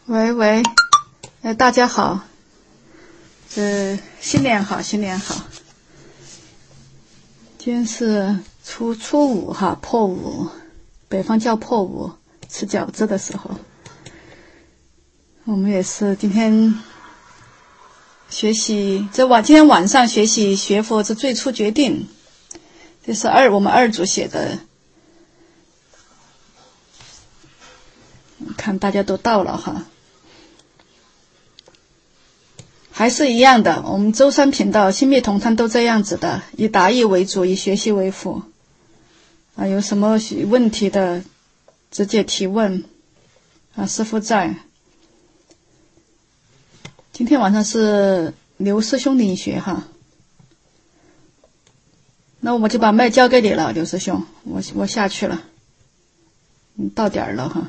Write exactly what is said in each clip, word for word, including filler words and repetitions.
喂喂，呃，大家好，呃，新年好，新年好。今天是初初五哈，破五，北方叫破五，吃饺子的时候。我们也是今天学习，这晚今天晚上学习学佛之最初决定，这是二我们二组写的。看大家都到了哈。还是一样的，我们舟山频道心密同参都这样子的，以答疑为主，以学习为辅啊，有什么问题的直接提问啊，师父在。今天晚上是刘师兄领学哈，那我就把麦交给你了，刘师兄，我我下去了，嗯，到点儿了哈。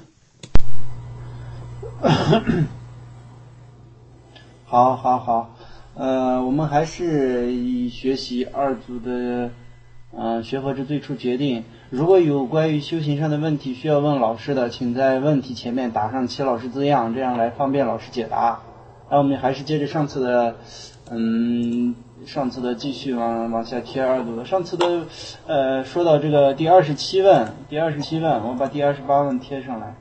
好，好，好，呃，我们还是以学习二组的，呃，学佛之最初决定。如果有关于修行上的问题需要问老师的，请在问题前面打上齐老师字样，这样来方便老师解答。那我们还是接着上次的，嗯，上次的继续往往下贴二组的。上次的，呃，说到这个第二十七问，第二十七问，我把第二十八问贴上来。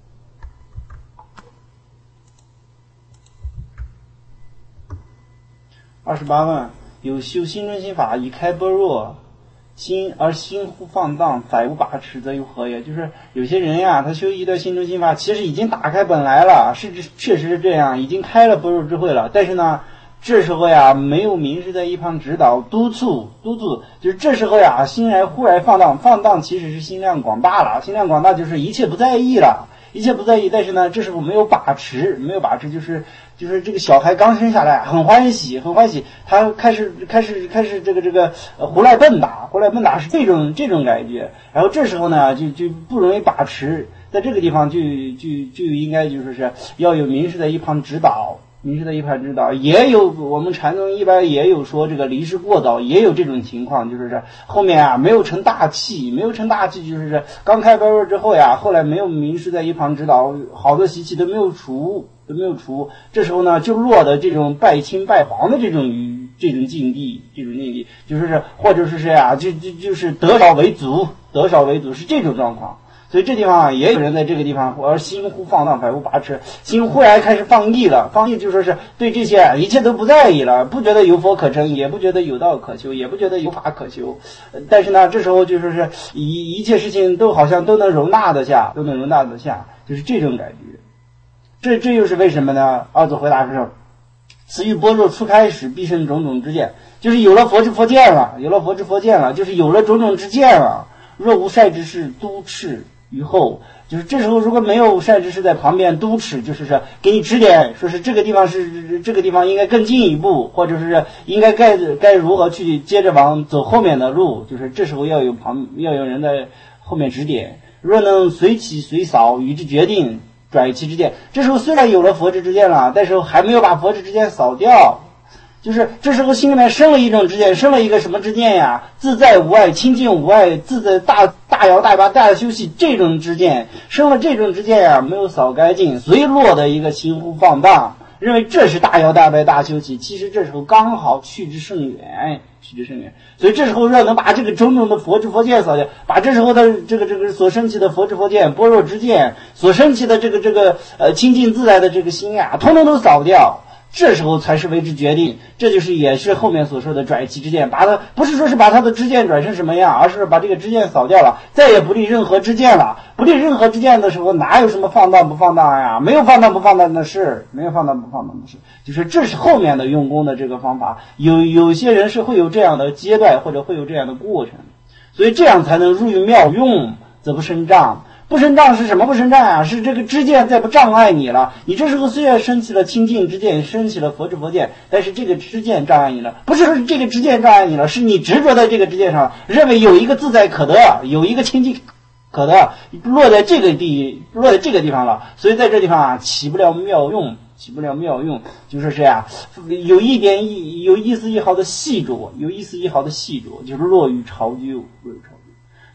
二十八问，有修心中心法，以开般若心而心忽放荡，反无把持，则有何也？就是有些人呀，他修一段心中心法，其实已经打开本来了，是确实是这样，已经开了般若智慧了。但是呢，这时候呀，没有明师在一旁指导督促督促，就是这时候呀，心然忽然放荡，放荡其实是心量广大了，心量广大就是一切不在意了。一切不在意，但是呢，这时候没有把持，没有把持，就是就是这个小孩刚生下来，很欢喜，很欢喜，他开始开始开始这个这个呃胡来蹦跶，胡来蹦跶是这种这种感觉。然后这时候呢，就就不容易把持，在这个地方就就就应该就是是要有明师在一旁指导。明师在一旁指导，也有我们禅宗一般也有说这个离世过早，也有这种情况，就是这后面啊没有成大器，没有成大器，就是这刚开般若之后呀，后来没有明师在一旁指导，好多习气都没有除，都没有除，这时候呢就落的这种拜亲拜皇的这种这种境地，这种境地就是或者是谁啊，就就就是得少为足，得少为足是这种状况。所以这地方啊，也有人在这个地方，而心忽放荡，反无把持，心忽然开始放逸了，放逸就说是对这些一切都不在意了，不觉得有佛可成，也不觉得有道可修，也不觉得有法可修。但是呢，这时候就说是一一切事情都好像都能容纳得下，都能容纳得下，就是这种感觉。这这又是为什么呢？二祖回答是：此欲般若初开始，必生种种之见，就是有了佛之佛见了，有了佛之佛见了，就是有了种种之见了。若无善知识督斥于后，就是这时候如果没有善知识在旁边督持，就是说给你指点，说是这个地方是这个地方应该更进一步，或者是应该该该如何去接着往走后面的路，就是这时候要有旁要有人在后面指点。若能随起随扫，与之决定，转其之见。这时候虽然有了佛之之见了，但是还没有把佛之之见扫掉。就是这时候心里面生了一种知见，生了一个什么知见呀？自在无碍，清净无碍，自在大大摇大摆大休息，这种知见，生了这种知见呀，没有扫干净，随落的一个心忽放荡，认为这是大摇大摆大休息，其实这时候刚好去之甚远，去之甚远。所以这时候要能把这个种种的佛之佛见扫掉，把这时候的这个这个所升起的佛之佛见、般若之见，所升起的这个这个呃清净自在的这个心呀，统统都扫掉。这时候才是为之决定，这就是也是后面所说的转其知见，把它不是说是把他的知见转成什么样，而是把这个知见扫掉了，再也不立任何知见了。不立任何知见的时候，哪有什么放荡不放荡呀？没有放荡不放荡的事，没有放荡不放荡的事，就是这是后面的用功的这个方法。有有些人是会有这样的阶段，或者会有这样的过程，所以这样才能入于妙用，则不生障。不生障是什么不生障啊？是这个知见再不障碍你了。你这时候虽然升起了清净知见，升起了佛之佛见，但是这个知见障碍你了。不是说这个知见障碍你了，是你执着在这个知见上，认为有一个自在可得，有一个清净可得，落在这个地，落在这个地方了。所以在这地方啊，起不了妙用，起不了妙用，就说是呀、啊，有一点一有一丝一毫的细着，有一丝一毫的细着，就是落于潮究，落于潮究。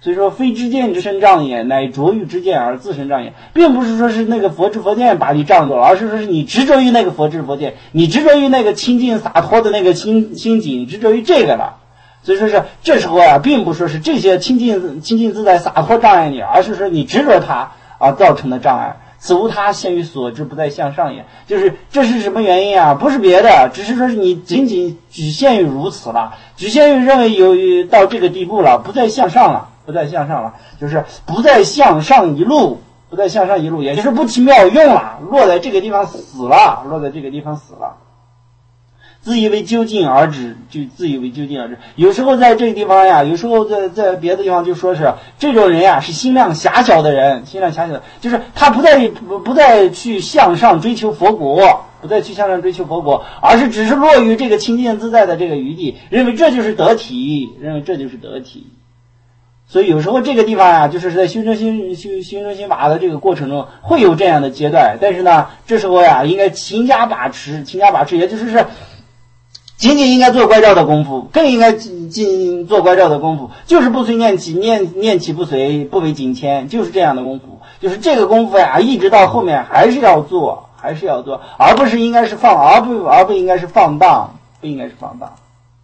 所以说非知见之身障也，乃着于知见而自身障也，并不是说是那个佛知佛见把你障住了，而是说是你执着于那个佛知佛见，你执着于那个清净洒脱的那个心心境，执着于这个了。所以说是这时候啊，并不说是这些清净清净自在洒脱障碍你，而是说你执着它啊造成的障碍。此无他，限于所知，不再向上也。就是这是什么原因啊？不是别的，只是说是你仅仅局限于如此了，局限于认为有到这个地步了，不再向上了，不再向上了，就是不再向上一路，不再向上一路，也就是不起妙用了，落在这个地方死了，落在这个地方死了。自以为究竟而止，就自以为究竟而止。有时候在这个地方呀，有时候在在别的地方就说是这种人呀是心量狭小的人，心量狭小的，就是他不再不不再去向上追求佛国，不再去向上追求佛国，而是只是落于这个清净自在的这个余地，认为这就是得体，认为这就是得体。所以有时候这个地方呀，就是在修正心修修正心法的这个过程中会有这样的阶段，但是呢，这时候呀应该勤加把持，勤加把持，也就是是。仅仅应该做关照的功夫，更应该进做关照的功夫，就是不随念起，念念起不随，不为紧牵，就是这样的功夫。就是这个功夫呀，一直到后面还是要做，还是要做，而不是应该是放，而不而不应该是放荡，不应该是放荡。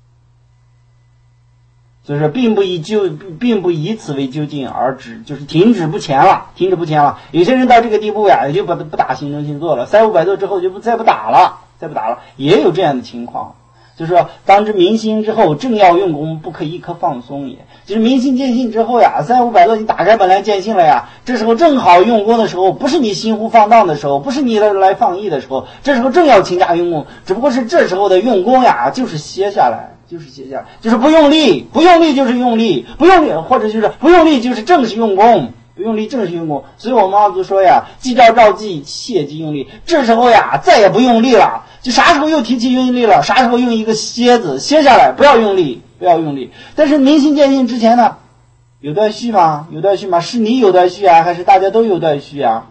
所以说，并不以就，并不以此为究竟而止，就是停止不前了，停止不前了。有些人到这个地步呀，也就不不打行正心坐了，三五百坐之后就不再不打了，再不打了，也有这样的情况。就是说，当知明心之后，正要用功，不可一刻放松也。就是明心见性之后呀，三五百多你打开本来见性了呀，这时候正好用功的时候，不是你心湖放荡的时候，不是你来放逸的时候，这时候正要勤加用功，只不过是这时候的用功呀，就是歇下来，就是歇下来，就是不用力，不用力就是用力，不用力或者就是不用力就是正是用功。不用力正是用功，所以我们妈祖说呀，既照照记，切忌用力。这时候呀，再也不用力了，就啥时候又提起用力了，啥时候用一个歇字歇下来，不要用力，不要用力。但是明心见性之前呢，有断续吗？有断续吗？是你有断续啊，还是大家都有断续啊？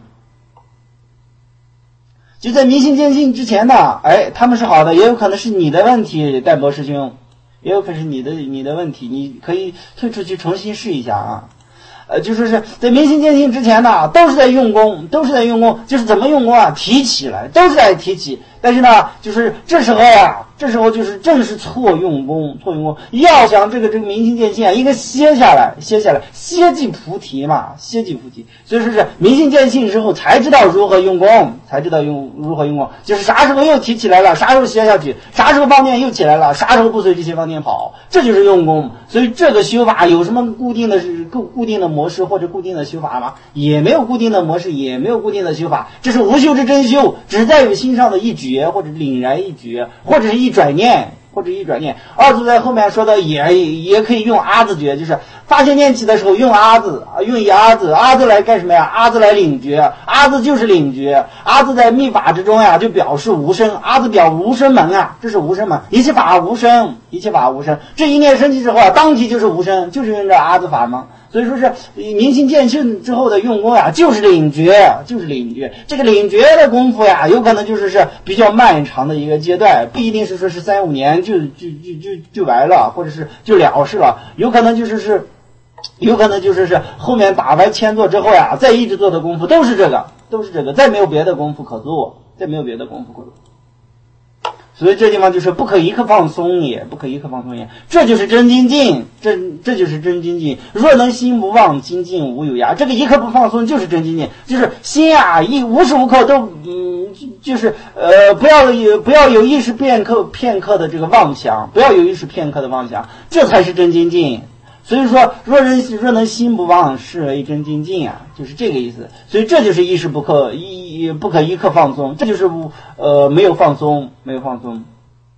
就在明心见性之前呢，哎，他们是好的，也有可能是你的问题，戴博师兄，也有可能是你的你的问题，你可以退出去重新试一下啊。呃，就是是在明心见性之前呢，都是在用功，都是在用功，就是怎么用功啊？提起来，都是在提起。但是呢，就是这时候呀，这时候就是正是错用功，错用功。要想这个这个明心见性啊，应该歇下来，歇下来，歇即菩提嘛，歇即菩提。所以说是明心见性之后，才知道如何用功，才知道用如何用功。就是啥时候又提起来了，啥时候歇下去，啥时候妄念又起来了，啥时候不随这些妄念跑，这就是用功。所以这个修法有什么固定的是固固定的模式或者固定的修法吗？也没有固定的模式，也没有固定的修法，这是无修之真修，只在于心上的一觉或者凛然一觉，或者是一转念，或者一转念。二祖在后面说的也也可以用阿字觉，就是发现念起的时候用阿字，用一阿字，阿字来干什么呀？阿字来领觉，阿字就是领觉，阿字在密法之中呀，就表示无声，阿字表无声门啊，这是无声门，一切法无声，一切法无声。这一念升起之后啊，当即就是无声，就是用这阿字法门。所以说是明心见性之后的用功呀，就是领觉，就是领觉。这个领觉的功夫呀，有可能就是是比较漫长的一个阶段，不一定是说是三五年就就就就就完了，或者是就了事了，有可能就是是，有可能就是是后面打完千坐之后呀，再一直做的功夫都是这个，都是这个，再没有别的功夫可做，再没有别的功夫可做。所以这地方就是不可一刻放松也，不可一刻放松也，这就是真精进，这这就是真精进。若能心不忘，精进无有涯。这个一刻不放松就是真精进，就是心啊，一无时无刻都嗯，就是呃，不要有不要有一时片刻片刻的这个妄想，不要有一时片刻的妄想，这才是真精进。所以说，若人若能心不忘，是为真精进啊，就是这个意思。所以这就是一时不可一不可一刻放松，这就是呃没有放松，没有放松。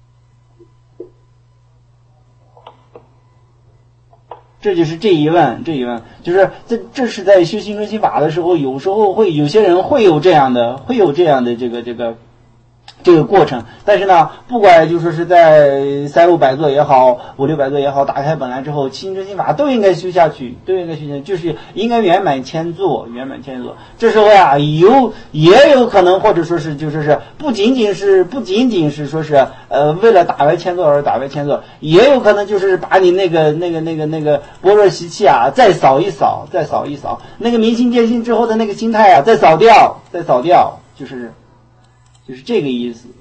这就是这一问，这一问就是这这是在修心中心法的时候，有时候会有些人会有这样的，会有这样的这个这个这个过程。但是呢，不管就说是在三五百座也好，五六百座也好，打开本来之后，七行真心法都应该修下去，都应该修下去，就是应该圆满千座，圆满千座。这时候呀，有也有可能，或者说是就说是不仅仅是不仅仅是说是呃为了打歪千座而打歪千座，也有可能就是把你那个那个那个那个般若习气啊再扫一扫，再扫一扫，那个明心见性之后的那个心态啊再扫掉，再扫掉，就是就是这个意思。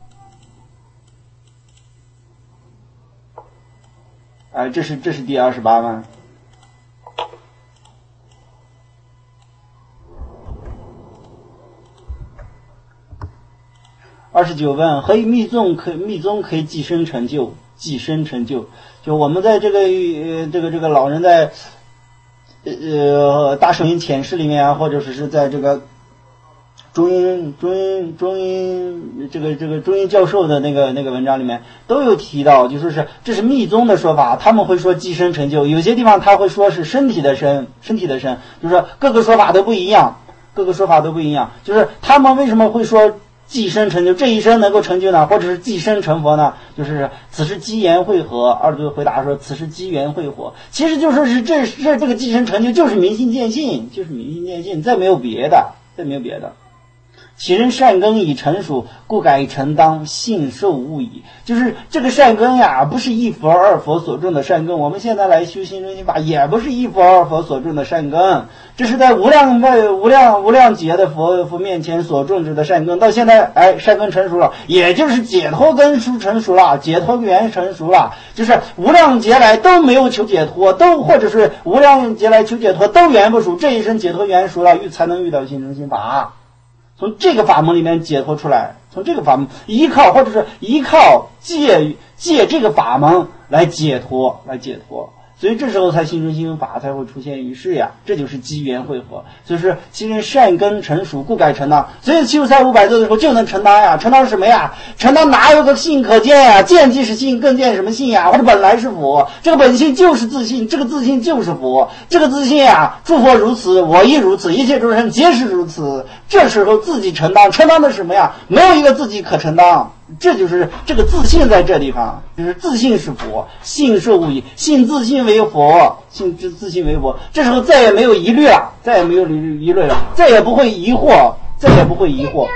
哎，这是这是第二十八万。二十九问，何以密宗可密宗可以寄生成就？寄生成就，就我们在这个呃这个这个老人在呃大圣云浅释里面啊，或者是在这个中英中英中英这个这个中英教授的那个那个文章里面都有提到，就说是这是密宗的说法，他们会说寄生成就，有些地方他会说是身体的身，身体的身，就是说各个说法都不一样，各个说法都不一样，就是他们为什么会说寄生成就，这一生能够成就呢？或者是寄生成佛呢？就是此时机缘汇合，二度回答说此时机缘汇合，其实就说是这这这个寄生成就就是明心见性，就是明心见性，再没有别的，再没有别的。其人善根已成熟，故改成当，信受勿已。就是这个善根呀，不是一佛二佛所种的善根。我们现在来修心真心法，也不是一佛二佛所种的善根，这是在无量外无量无量劫的佛佛面前所种植的善根。到现在，哎，善根成熟了，也就是解脱根熟成熟了，解脱缘成熟了。就是无量劫来都没有求解脱，都或者是无量劫来求解脱都缘不熟，这一生解脱缘熟了，遇才能遇到心真心法。从这个法门里面解脱出来，从这个法门依靠或者是依靠借借这个法门来解脱，来解脱。所以这时候才心中心法才会出现于世呀，这就是机缘汇合。所以说其人善根成熟，故改成当。所以修三五百座的时候就能成当呀，成当是什么呀？成当哪有个性可见呀？见即是性，更见什么性呀？或者本来是佛，这个本性就是自信，这个自信就是佛，这个自信呀，诸佛如此，我亦如此，一切众生皆是如此。这时候自己成当，成当的是什么呀？没有一个自己可成当。这就是这个自信在这地方，就是自信是佛，信受勿已，信自信为佛，信自自信为佛。这时候再也没有疑虑了，再也没有疑虑了，再也不会疑惑，再也不会疑惑。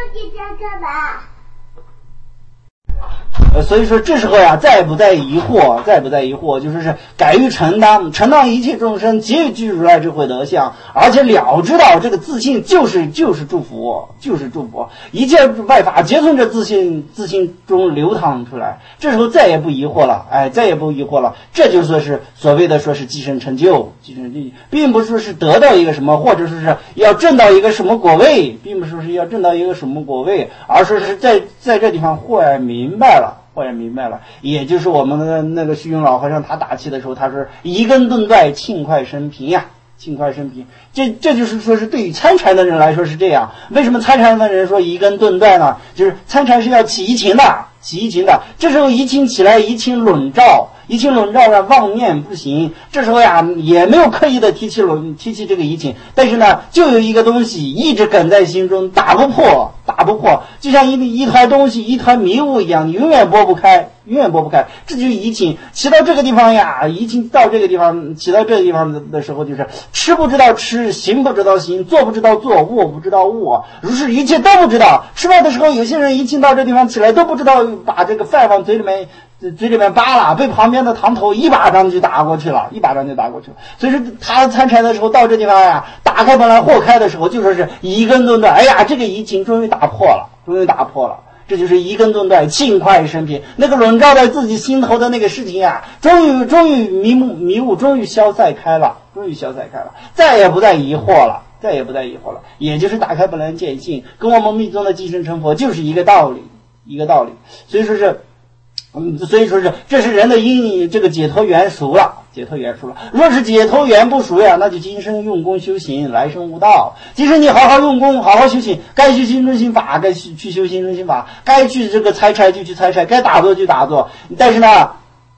呃，所以说这时候呀，再不再疑惑，再不再疑惑，就是是改于承当，承当一切众生皆具如来智慧德相，而且了知道这个自信就是就是祝福，就是祝福，一切外法皆从这自信自信中流淌出来。这时候再也不疑惑了，哎，再也不疑惑了。这就说是所谓的说是寄生成就，寄生成就，并不是说是得到一个什么，或者说是要证到一个什么果位，并不是说是要证到一个什么果位，而说是在在这地方豁然明白了。忽然明白了，也就是我们的那个虚云老和尚他打气的时候，他说一根顿断，庆快生平呀，庆快生平。这这就是说是对于参禅的人来说是这样。为什么参禅的人说一根顿断呢？就是参禅是要起疑情的，起疑情的。这时候疑情起来，疑情笼罩，疑情笼罩让妄念不行。这时候呀，也没有刻意的提起笼提起这个疑情，但是呢，就有一个东西一直梗在心中，打不破。打不破，就像一一团东西，一团迷雾一样，你永远拨不开，永远拨不开。这就是疑情，起到这个地方呀，疑情到这个地方，起到这个地方的的时候，就是吃不知道吃，行不知道行，做不知道做，握不知道握，如是一切都不知道。吃饭的时候，有些人疑情到这地方起来，都不知道把这个饭往嘴里面嘴里面扒了，被旁边的堂头一巴掌就打过去了，一巴掌就打过去了。所以说他参禅的时候到这地方呀，打开本来豁开的时候，就说是一根顿断，哎呀，这个疑情终于打破了，终于打破了。这就是一根顿断，庆快生平。那个笼罩在自己心头的那个事情呀，终于终于迷雾迷雾终于消散开了，终于消散开了，再也不再疑惑了，再也不再疑惑了。也就是打开本来见性，跟我们密宗的寄生成佛就是一个道理，一个道理。所以说是。嗯，所以说是这是人的因这个解脱缘熟了，解脱缘熟了。若是解脱缘不熟呀，那就今生用功修行，来生悟道。今生你好好用功，好好修行，该修心中心法，该去去修心中心法，该去这个参禅就去参禅，该打坐就打坐。但是呢，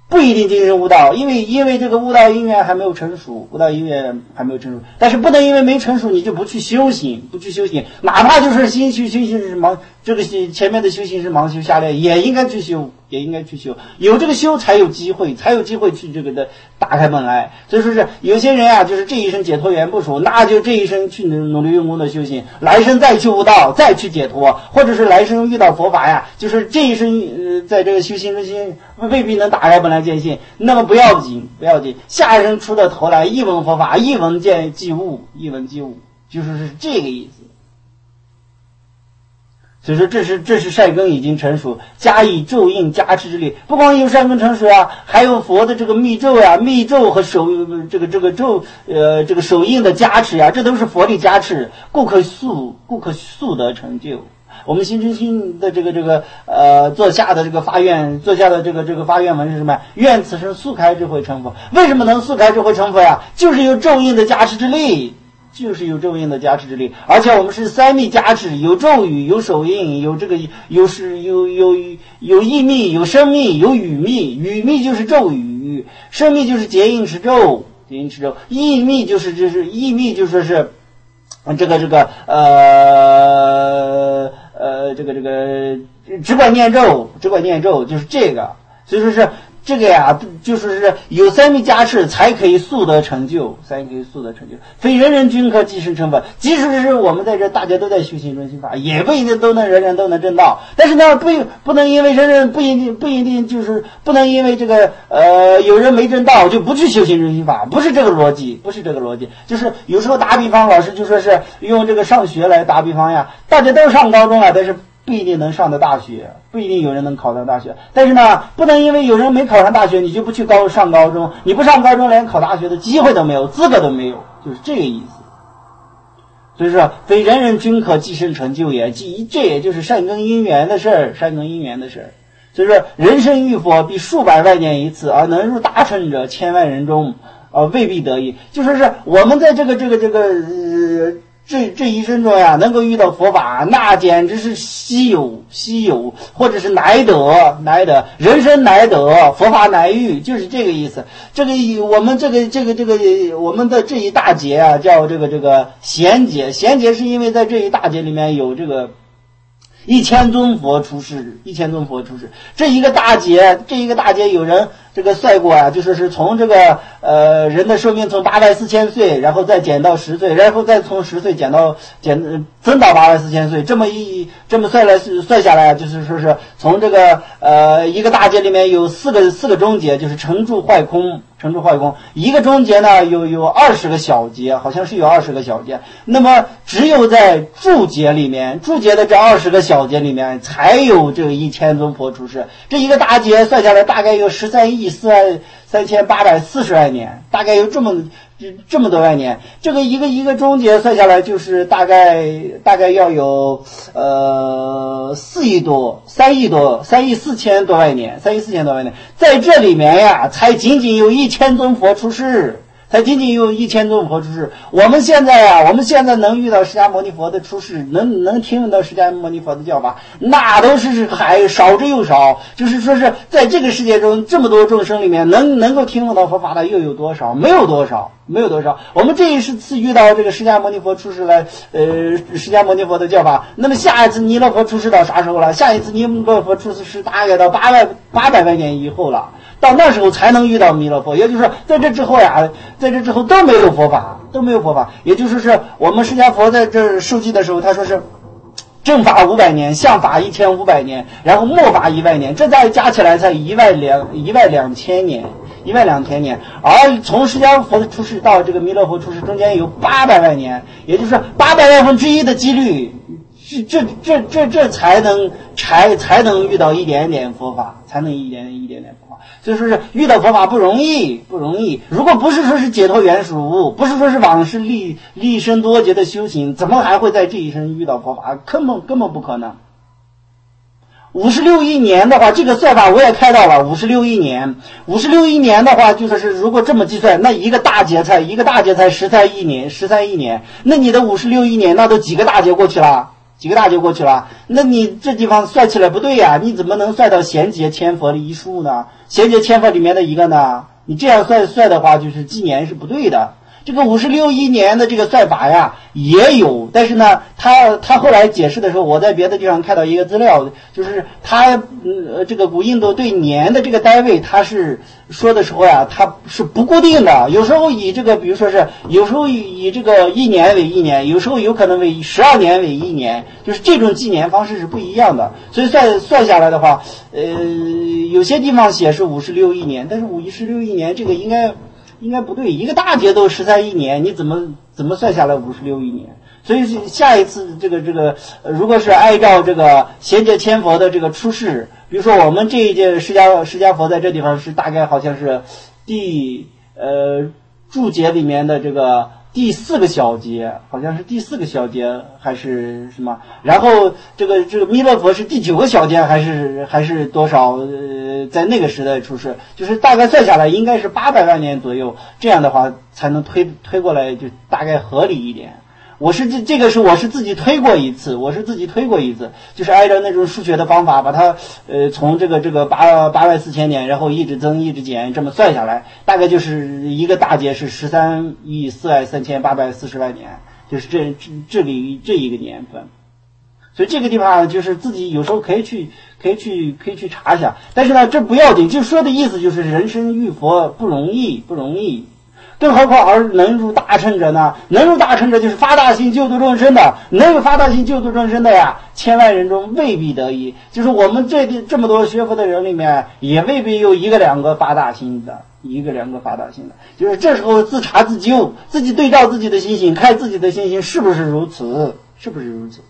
不一定进入悟道，因为因为这个悟道因缘还没有成熟，悟道因缘还没有成熟，但是不能因为没成熟你就不去修行，不去修行，哪怕就是新修修行是盲，这个前面的修行是盲修下练，也应该去修，也应该去修，有这个修才有机会，才有机会去这个的打开本来。所以说是有些人啊，就是这一生解脱缘不熟，那就这一生去努力用功的修行，来生再去悟道，再去解脱，或者是来生遇到佛法呀，就是这一生呃在这个修行中心未必能打开本来见性，那么不要紧，不要紧，下一生出的头来一闻佛法，一闻见即悟，一闻即悟，就是是这个意思。所以说这是这是善根已经成熟，加以咒印加持之力，不光有善根成熟啊，还有佛的这个密咒呀、密咒和手这个这个咒呃这个手印的加持呀，这都是佛力加持，故可速故可速得成就。我们新中心的这个这个呃做下的这个发愿，做下的这个这个发愿文是什么？愿此生速开智慧成佛。为什么能速开智慧成佛呀？就是有咒印的加持之力。就是有咒印的加持之力，而且我们是三密加持，有咒语，有手印，有这个有是有有有意密，有声密，有语密。语密就是咒语，声密就是结印持咒，结印持咒。意密就是就是意密就说是这个这个呃呃这个这个只管念咒，只管念咒就是这个，所以说是。这个呀，就是是有三密加持才可以速得成就，才可以速得成就。非人人均可即身成佛。即使是我们在这大家都在修行中心法，也不一定都能人人都能证道。但是呢，不不能因为人人不一定不一定就是不能因为这个呃有人没证道就不去修行中心法，不是这个逻辑，不是这个逻辑。就是有时候打比方，老师就说是用这个上学来打比方呀，大家都上高中了，但是不一定能上的大学，不一定有人能考上大学。但是呢，不能因为有人没考上大学，你就不去高上高中，你不上高中连考大学的机会都没有，资格都没有，就是这个意思。所以说，非人人均可即身成就也，即这也就是善根因缘的事儿，善根因缘的事儿。所以说，人生遇佛必数百万年一次，而能入大乘者千万人中，呃，未必得一。就说是我们在这个这个这个呃。这这一生中呀，能够遇到佛法，那简直是稀有稀有，或者是难得难得，人生难得，佛法难遇，就是这个意思。这个我们这个这个这个我们的这一大节啊，叫这个这个贤节，贤节是因为在这一大节里面有这个一千尊佛出世，一千尊佛出世，这一个大节，这一个大节有人这个算过啊，就是是从这个呃人的寿命从八万四千岁，然后再减到十岁，然后再从十岁减到减增到八万四千岁，这么一这么算来算下来，就是说是从这个呃一个大节里面有四个四个中节，就是成住坏空。成住坏空，一个中节呢有有二十个小节，好像是有二十个小节。那么只有在注节里面，注节的这二十个小节里面才有这个一千尊佛出世。这一个大节算下来大概有十三亿四万三千八百四十万年，大概有这么这么多万年。这个一个一个中节算下来就是大概大概要有呃四亿多三亿多三亿四千多万年三亿四千多万年，在这里面呀才仅仅有一千尊佛出世，才仅仅有一千尊佛出世。我们现在啊我们现在能遇到释迦牟尼佛的出世，能能听到释迦牟尼佛的教法，那都是还少之又少。就是说是在这个世界中这么多众生里面，能能够听到佛法的又有多少？没有多少没有多少。我们这一次遇到这个释迦牟尼佛出世来呃释迦牟尼佛的教法，那么下一次弥勒佛出世到啥时候了？下一次弥勒佛出世是大概到八万八百万年以后了，到那时候才能遇到弥勒佛。也就是说在这之后呀，在这之后都没有佛法，都没有佛法。也就是说我们释迦佛在这受记的时候，他说是正法五百年，相法一千五百年，然后末法一万年，这再加起来才一万两一万两千年，一万两千年。而从释迦佛的出世到这个弥勒佛出世中间有八百万年，也就是说八百万分之一的几率，这这这这这才能才才能遇到一点点佛法，才能一点一点点佛法。所以说是遇到佛法不容易，不容易。如果不是说是解脱缘熟，不是说是往事历历生多劫的修行，怎么还会在这一生遇到佛法？根本根本不可能。五十六亿年的话，这个算法我也开到了。五十六亿年，五十六亿年的话，就说是如果这么计算，那一个大劫才一个大劫才十三亿年，十三亿年，那你的五十六亿年，那都几个大劫过去了？ 几个大劫过去了，那你这地方算起来不对呀，你怎么能算到贤劫千佛的一数呢？贤劫千佛里面的一个呢？你这样算算的话，就是纪年是不对的。这个五十六亿年的这个算法呀也有，但是呢，他他后来解释的时候，我在别的地方看到一个资料，就是他呃这个古印度对年的这个单位，他是说的时候呀，他是不固定的，有时候以这个比如说是有时候以以这个一年为一年，有时候有可能为十二年为一年，就是这种纪年方式是不一样的，所以算算下来的话，呃有些地方写是五十六亿年，但是五十六亿年这个应该。应该不对，一个大劫都十三亿年，你怎么怎么算下来五十六亿年？所以下一次这个这个，呃、如果是按照这个贤劫千佛的这个出世，比如说我们这一届释迦释迦佛在这地方是大概好像是第呃注解里面的这个第四个小节，好像是第四个小节还是什么？然后这个这个弥勒佛是第九个小节还是还是多少？呃，在那个时代出世，就是大概算下来应该是八百万年左右，这样的话才能推推过来，就大概合理一点。我是这这个是我是自己推过一次，我是自己推过一次，就是按照那种数学的方法，把它呃从这个这个八八万四千年，然后一直增一直减，这么算下来，大概就是一个大劫是十三亿四万三千八百四十万年，就是这这这里这一个年份。所以这个地方就是自己有时候可以去可以去可以去查一下，但是呢这不要紧，就说的意思就是人生遇佛不容易不容易。更何况而能入大乘者呢？能入大乘者就是发大心救度众生的，能有发大心救度众生的呀，千万人中未必得一。就是我们这这么多学佛的人里面，也未必有一个两个发大心的，一个两个发大心的。就是这时候自查自纠，自己对照自己的心性，看自己的心性是不是如此，是不是如此。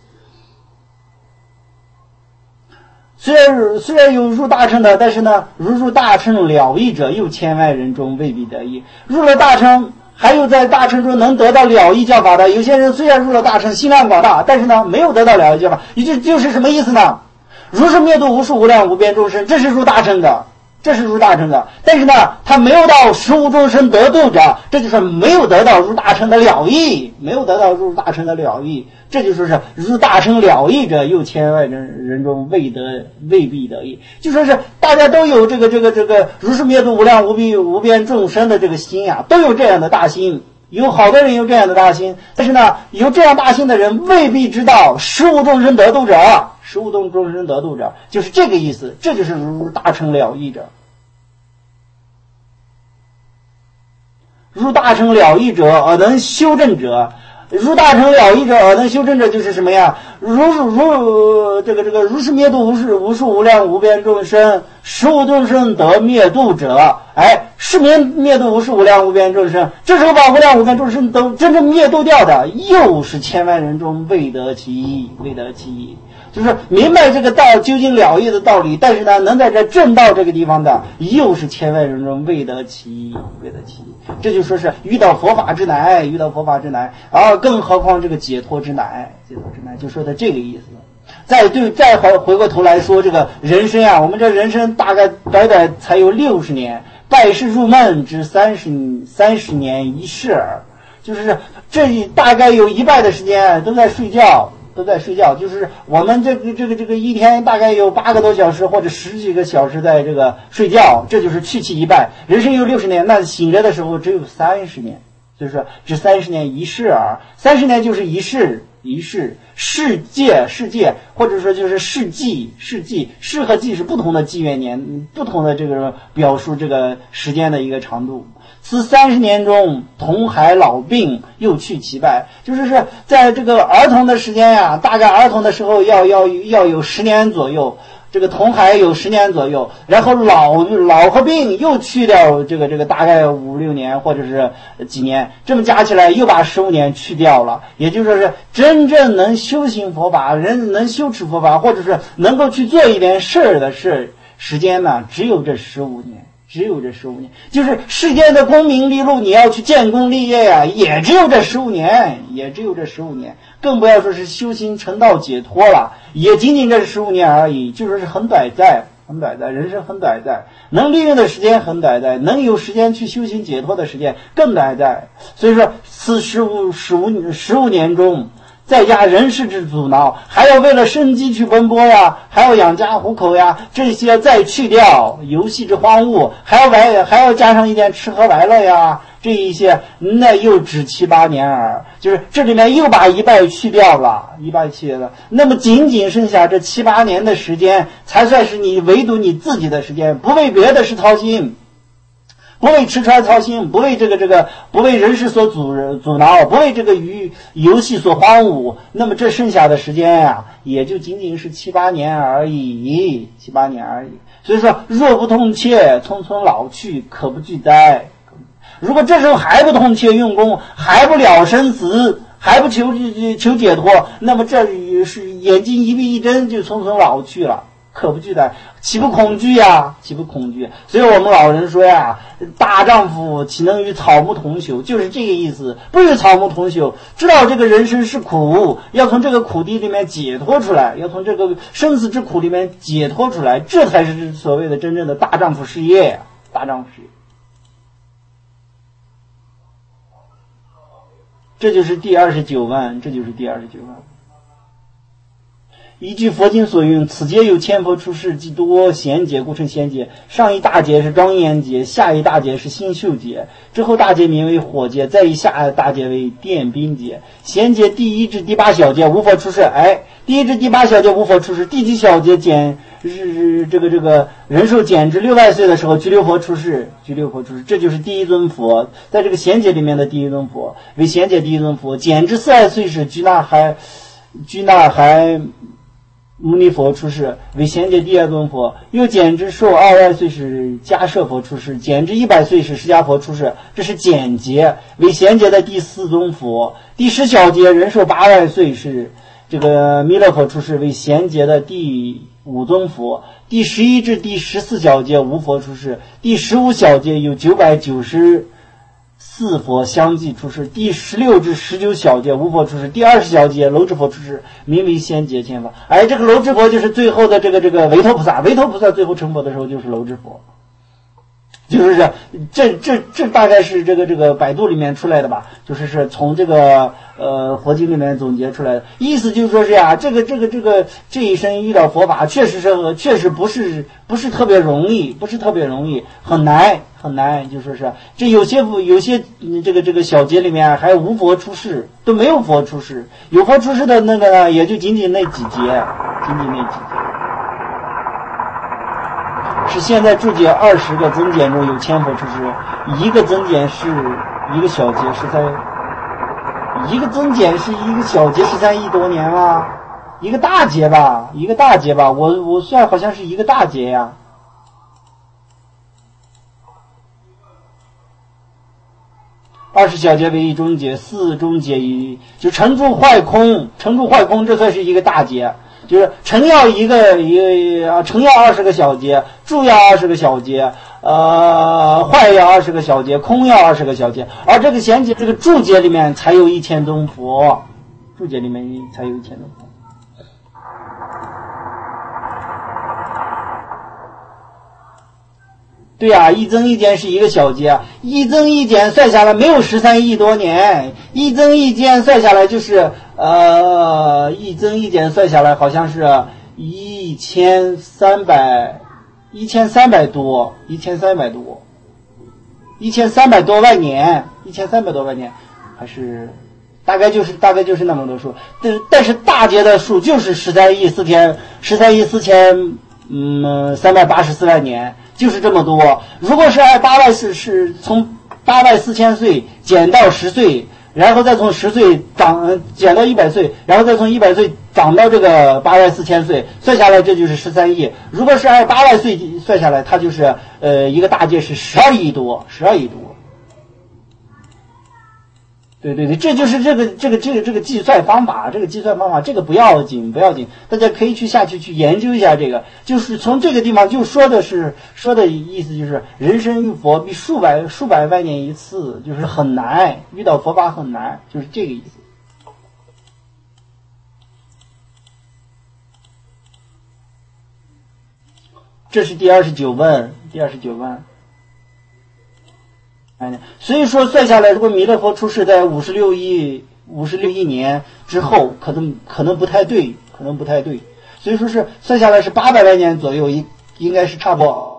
虽然虽然有入大乘的，但是呢，如入大乘了义者，又千万人中未必得一。入了大乘，还有在大乘中能得到了义教法的，有些人虽然入了大乘，心量广大，但是呢，没有得到了义教法，也就就是什么意思呢？如是灭度无数无量无边众生，这是入大乘的，这是入大乘的。但是呢，他没有到十无众生得度者，这就是没有得到入大乘的了义，没有得到入大乘的了义。这就说是入大乘了义者，又千万人人中未得未必得一。就说是大家都有这个这个这个如是灭度无量无边无边众生的这个心呀、啊，都有这样的大心。有好多人有这样的大心，但是呢，有这样大心的人未必知道十无众生得度者，十无众生得度者就是这个意思，这就是如大乘了义者。入大乘了义者而能修正者，入大乘了义者而能修正者就是什么呀？如如这个这个如是灭度无数无数无量无边众生，十无众生得灭度者，哎，是灭灭度无数无量无边众生，这时候把无量无边众生都真正灭度掉的，又是千万人中未得其一，未得其一。就是明白这个道究竟了义的道理，但是呢，能在这正道这个地方的，又是千万人中未得其一，未得其一。这就说是遇到佛法之难，遇到佛法之难，啊，更何况这个解脱之难，解脱之难，就说的这个意思。再对，再回回过头来说，这个人生啊，我们这人生大概短短才有六十年，拜世入梦之三十三十年一世耳，就是这大概有一半的时间都在睡觉。都在睡觉，就是我们这个这个这个一天大概有八个多小时或者十几个小时在这个睡觉，这就是去其一半。人生有六十年，那醒着的时候只有三十年，就是说这三十年一世耳，三十年就是一世一世世界世界，或者说就是世纪世纪，世和纪是不同的纪元年，不同的这个表述这个时间的一个长度。此三十年中，童孩老病又去其败，就是是在这个儿童的时间呀，大概儿童的时候要要要有十年左右，这个童孩有十年左右，然后老老和病又去掉这个这个大概五六年或者是几年，这么加起来又把十五年去掉了，也就是说是真正能修行佛法，人能修持佛法，或者是能够去做一点事儿的事时间呢，只有这十五年。只有这十五年，就是世间的功名利禄，你要去建功立业呀、啊，也只有这十五年，也只有这十五年，更不要说是修行成道解脱了，也仅仅这十五年而已，就说是很短暂，很短暂，人生很短暂，能利用的时间很短暂，能有时间去修行解脱的时间更短暂。所以说，此十五十五十五年中， 再加人事之阻挠，还要为了生计去奔波呀，还要养家糊口呀，这些再去掉游戏之荒芜，还要玩，还要加上一点吃喝玩乐呀，这一些那又只七八年耳，就是这里面又把一半去掉了，一半去掉了，那么仅仅剩下这七八年的时间，才算是你唯独你自己的时间，不为别的事操心。不为吃穿操心，不为这个这个，不为人事所阻阻挠，不为这个娱游戏所荒芜，那么这剩下的时间呀、啊，也就仅仅是七八年而已，七八年而已。所以说，若不痛切，匆匆老去，可不惧哉。如果这时候还不痛切用功，还不了生死，还不求求解脱，那么这是眼睛一闭一睁就匆匆老去了。可不惧哉，岂不恐惧呀？岂不恐惧？所以我们老人说呀，大丈夫岂能与草木同朽？就是这个意思，不与草木同朽，知道这个人生是苦，要从这个苦地里面解脱出来，要从这个生死之苦里面解脱出来，这才是所谓的真正的大丈夫事业，大丈夫事业。这就是第二十九万，这就是第二十九万。依据佛经所云，此劫有千佛出世，即多贤劫，故称贤劫。上一大劫是庄严劫，下一大劫是星宿劫，之后大劫名为火劫，再一下大劫为电兵劫。贤劫第一至第八小劫无佛出世，哎，第一至第八小劫无佛出世，第几小劫减是这个这个人寿减至六万岁的时候，拘留佛出世，拘留佛出世，这就是第一尊佛，在这个贤劫里面的第一尊佛，为贤劫第一尊佛。减至四万岁时，居那还居那还牟尼佛出世，为贤劫第二尊佛。又减至寿二万岁时，迦摄佛出世，减至一百岁时，释迦佛出世，这是减劫，为贤劫的第四尊佛。第十小劫人寿八万岁是这个弥勒佛出世，为贤劫的第五尊佛。第十一至第十四小劫无佛出世，第十五小劫有九百九十四佛相继出世，第十六至十九小劫无佛出世，第二十小劫楼智佛出世，名为仙劫千佛。而这个楼智佛就是最后的这个这个维陀菩萨，维陀菩萨最后成佛的时候就是楼智佛，就是这这这这大概是这个这个百度里面出来的吧，就是是从这个呃佛经里面总结出来的，意思就是说是呀、啊，这个这个这个这一生遇到佛法，确实是确实不是不是特别容易，不是特别容易，很难很难，就说是这有些有些这个这个小节里面还无佛出世，都没有佛出世，有佛出世的那个呢，也就仅仅那几节，仅仅那几节。是现在注解二十个增减中有千佛出世，一个增减是一个小节十三，一个增减是一个小节十三亿多年啊，一个大节吧，一个大节吧，我我算好像是一个大节呀。二十小节为一中节，四中节一就成住坏空，成住坏空这算是一个大节。就是成要一个一个成要二十个小节，住要二十个小节，呃，坏要二十个小节，空要二十个小节，而这个贤节这个住节里面才有一千尊佛，住节里面才有一千尊佛。对呀、啊，一增一减是一个小节，一增一减算下来没有十三亿多年，一增一减算下来就是呃，一增一减算下来好像是一千三百，一千三百多，一千三百多，一千三百多万年，一千三百多万年，还是大概就是大概就是那么多数，但但是大节的数就是十三亿四千十三亿四千嗯三百八十四万年。就是这么多。如果是按八万是是从八万四千岁减到十岁，然后再从十岁长减到一百岁，然后再从一百岁长到这个八万四千岁，算下来这就是十三亿。如果是按八万岁算下来，它就是呃一个大界是十二亿多，十二亿多。对对对，这就是这个这个这个这个计算方法，这个计算方法，这个不要紧不要紧，大家可以去下去去研究一下这个。就是从这个地方就说的是说的意思就是人生遇佛必数百数百万年一次，就是很难遇到佛法很难，就是这个意思。这是第二十九问，第二十九问。所以说算下来，如果弥勒佛出世在五十六亿五十六亿年之后，可能可能不太对，可能不太对，所以说是算下来是八百来年左右，应应该是差不多。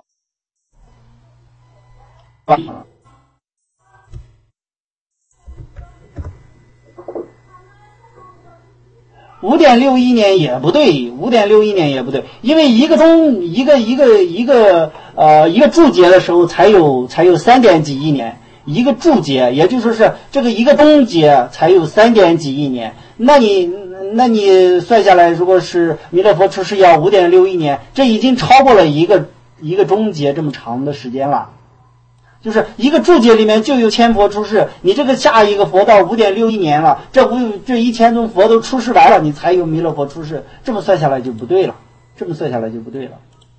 五点六亿年也不对，五点六亿年也不对，因为一个钟一个一个一个呃一个柱节的时候才有才有三点几亿年，一个柱节，也就是说是这个一个钟节才有三点几亿年。那你那你算下来，如果是弥勒佛出世要五点六亿年，这已经超过了一个一个钟节这么长的时间了。就是一个注解里面就有千佛出世，你这个下一个佛到五点六亿年了，这五这一千尊佛都出世完了，你才有弥勒佛出世，这么算下来就不对了，这么算下来就不对了。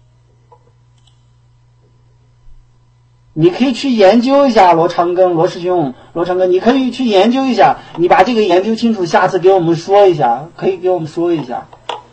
你可以去研究一下罗长庚，罗师兄，罗长庚，你可以去研究一下，你把这个研究清楚，下次给我们说一下，可以给我们说一下。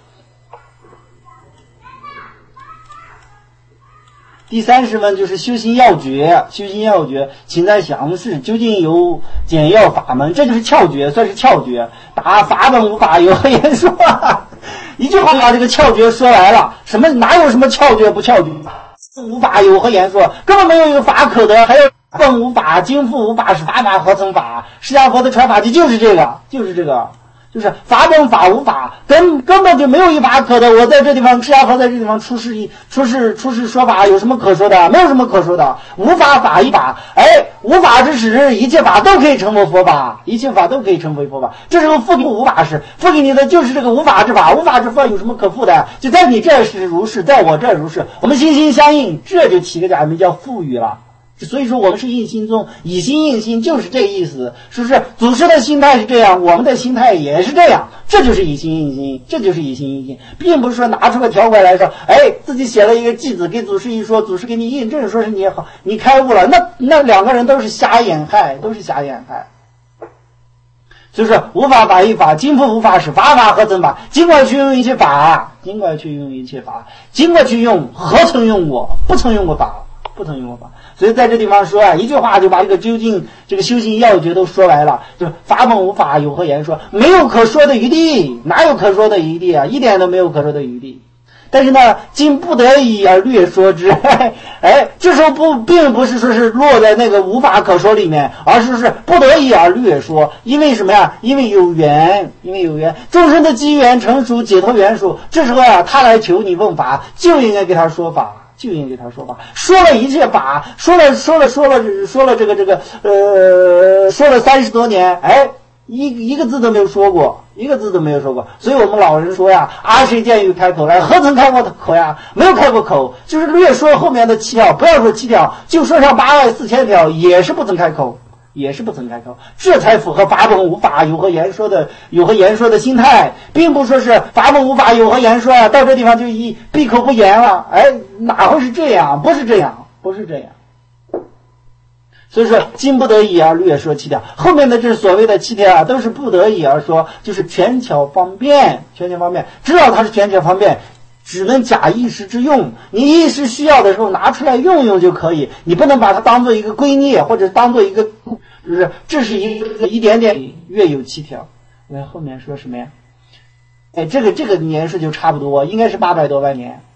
第三十问就是修行要诀，修行要诀，请在详示究竟有简要法门，这就是窍诀，算是窍诀。打法本无法有何言说？一句话把这个窍诀说来了，什么哪有什么窍诀不窍诀？无法有何言说？根本没有一个法可得，还有本无法，经复无法，是法法合成法。释迦佛的传法纪就是这个，就是这个。就是法本法无法，根根本就没有一法可得。我在这地方，释迦佛在这地方出世一出世出世说法，有什么可说的？没有什么可说的。无法法一法，哎，无法之时，一切法都可以成为佛法，一切法都可以成为佛法。这时候赋给无法时，赋给你的就是这个无法之法，无法之法有什么可赋的？就在你这是如是，在我这如是，我们心心相印，这就起个假名叫赋予了。所以说我们是印心宗，以心印心，就是这个意思。是不是祖师的心态是这样，我们的心态也是这样，这就是以心印心，这就是以心印心，并不是说拿出个条规来说，哎，自己写了一个偈子给祖师一说，祖师给你印证，说是你好，你开悟了，那那两个人都是瞎眼害，都是瞎眼害。所以说无法法一法，今复无法使，法法合成法，尽管去用一切法，尽管去用一切法，尽管去用，何曾用过？不曾用过法，不曾用过法。所以在这地方说啊，一句话就把这个究竟这个修行要诀都说来了，就是法本无法有何言说，没有可说的余地，哪有可说的余地啊？一点都没有可说的余地。但是呢，今不得已而略说之，哎，这时候不并不是说是落在那个无法可说里面，而是是不得已而略说。因为什么呀？因为有缘，因为有缘，众生的机缘成熟，解脱缘熟，这时候啊，他来求你问法，就应该给他说法。就应给他说法，说了一切法，说了说了说了说了这个这个呃，说了三十多年，哎，一一个字都没有说过，一个字都没有说过。所以我们老人说呀，阿谁见于开口来，何曾开过口呀？没有开过口，就是略说后面的七条，不要说七条，就说上八万四千条，也是不曾开口。也是不曾开口，这才符合法本无法有何言说的有何言说的心态，并不说是法本无法有何言说啊，到这地方就一闭口不言了，哎，哪会是这样？不是这样，不是这样。所以说，今不得已而略说七条，后面的这所谓的七条啊，都是不得已而说，就是权巧方便，权巧方便，知道它是权巧方便。只能假一时之用，你一时需要的时候拿出来用用就可以，你不能把它当做一个圭臬，或者当做一个，就是这是一个一点点月有七条。那后面说什么呀？哎，这个这个年数就差不多，应该是八百多万年。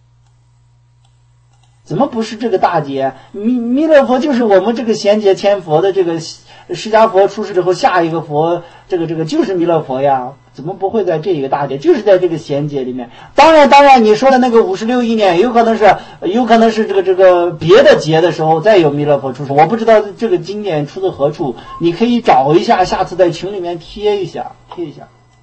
怎么不是这个大劫？弥弥勒佛就是我们这个贤劫千佛的这个释迦佛出世之后，下一个佛，这个这个就是弥勒佛呀。怎么不会在这一个大劫？就是在这个贤劫里面。当然，当然，你说的那个五十六亿年，有可能是，有可能是这个这个别的劫的时候再有弥勒佛出世。我不知道这个经典出自何处，你可以找一下，下次在群里面贴一下，贴一下。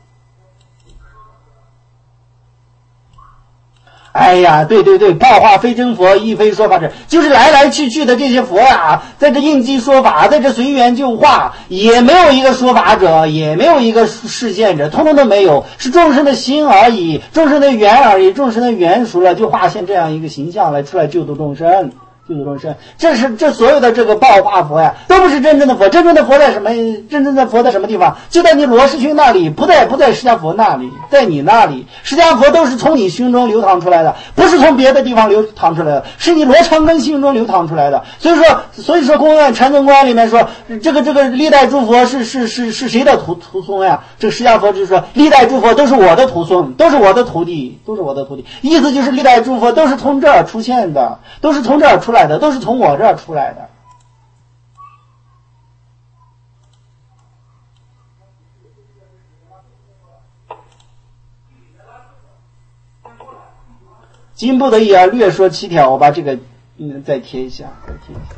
哎呀，对对对，报化非真佛，亦非说法者，就是来来去去的这些佛呀，在这应机说法，在这随缘就化，也没有一个说法者，也没有一个示现者，通通都没有，是众生的心而已，众生的缘而已，众生的缘熟了，就化现这样一个形象来出来救度众生， 救度众生。这是这所有的这个报化佛呀，都不是真正的佛。真正的佛在什么？真正的佛在什么地方？就在你罗师兄那里，不在不在释迦佛那里，在你那里。释迦佛都是从你心中流淌出来的，不是从别的地方流淌出来的，是你罗长根心中流淌出来的。所以说，所以说公案禅宗公案里面说，这个这个历代诸佛是是是是谁的徒徒孙呀？这个释迦佛就是说，历代诸佛都是我的徒孙，都是我的徒弟，都是我的徒弟。意思就是历代诸佛都是从这儿出现的，都是从这儿出来的，都是从我这儿出来的。经不得已啊，略说七条，我把这个嗯再贴一下，再贴一下。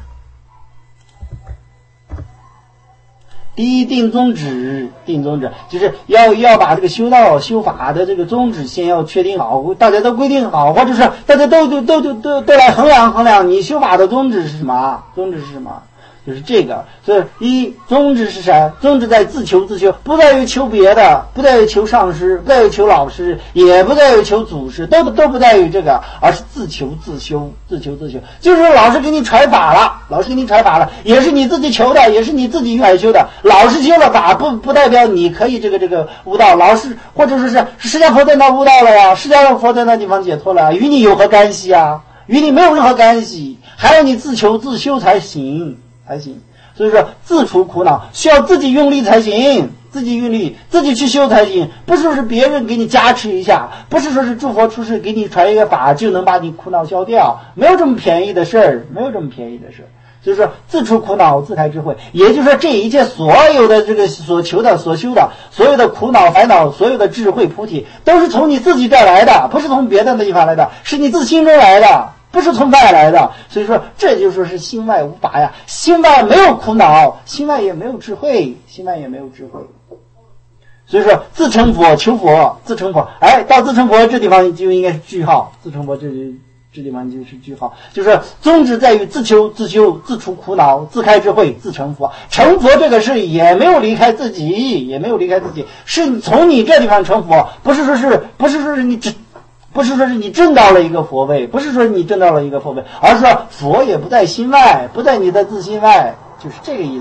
第一，定宗旨，定宗旨就是要要把这个修道修法的这个宗旨先要确定好，大家都规定好，或者是大家都都都都都都来衡量衡量你修法的宗旨是什么？宗旨是什么？就是这个。所以一宗旨是啥？宗旨在自求自修，不在于求别的，不在于求上师，不在于求老师，也不在于求祖师，都都不在于这个，而是自求自修，自求自修。就是说老师给你传法了，老师给你传法了，也是你自己求的，也是你自己愿意修的。老师修了法，不不代表你可以这个这个悟道。老师或者说是释迦佛在那悟道了呀，释迦佛在那地方解脱了，与你有何干系啊？与你没有任何干系，还要你自求自修才行。才行，所以说自除苦恼需要自己用力才行，自己用力，自己去修才行，不是说是别人给你加持一下，不是说是诸佛出世给你传一个法就能把你苦恼消掉，没有这么便宜的事儿，没有这么便宜的事儿。所以说自除苦恼自开智慧，也就是说这一切所有的这个所求的所修的所有的苦恼烦恼，所有的智慧菩提，都是从你自己这儿来的，不是从别的地方来的，是你自心中来的，不是从外来的。所以说这就说是心外无法呀，心外没有苦恼，心外也没有智慧，心外也没有智慧。所以说自成佛求佛，自成佛，哎，到自成佛这地方就应该是句号，自成佛这这地方就是句号，就是宗旨在于自求自修，自除苦恼，自开智慧，自成佛。成佛这个事也没有离开自己，也没有离开自己，是从你这地方成佛，不是说是不是说是你只不是说是你证到了一个佛位，不是说你证到了一个佛位，而是说佛也不在心外，不在你的自心外，就是这个意思。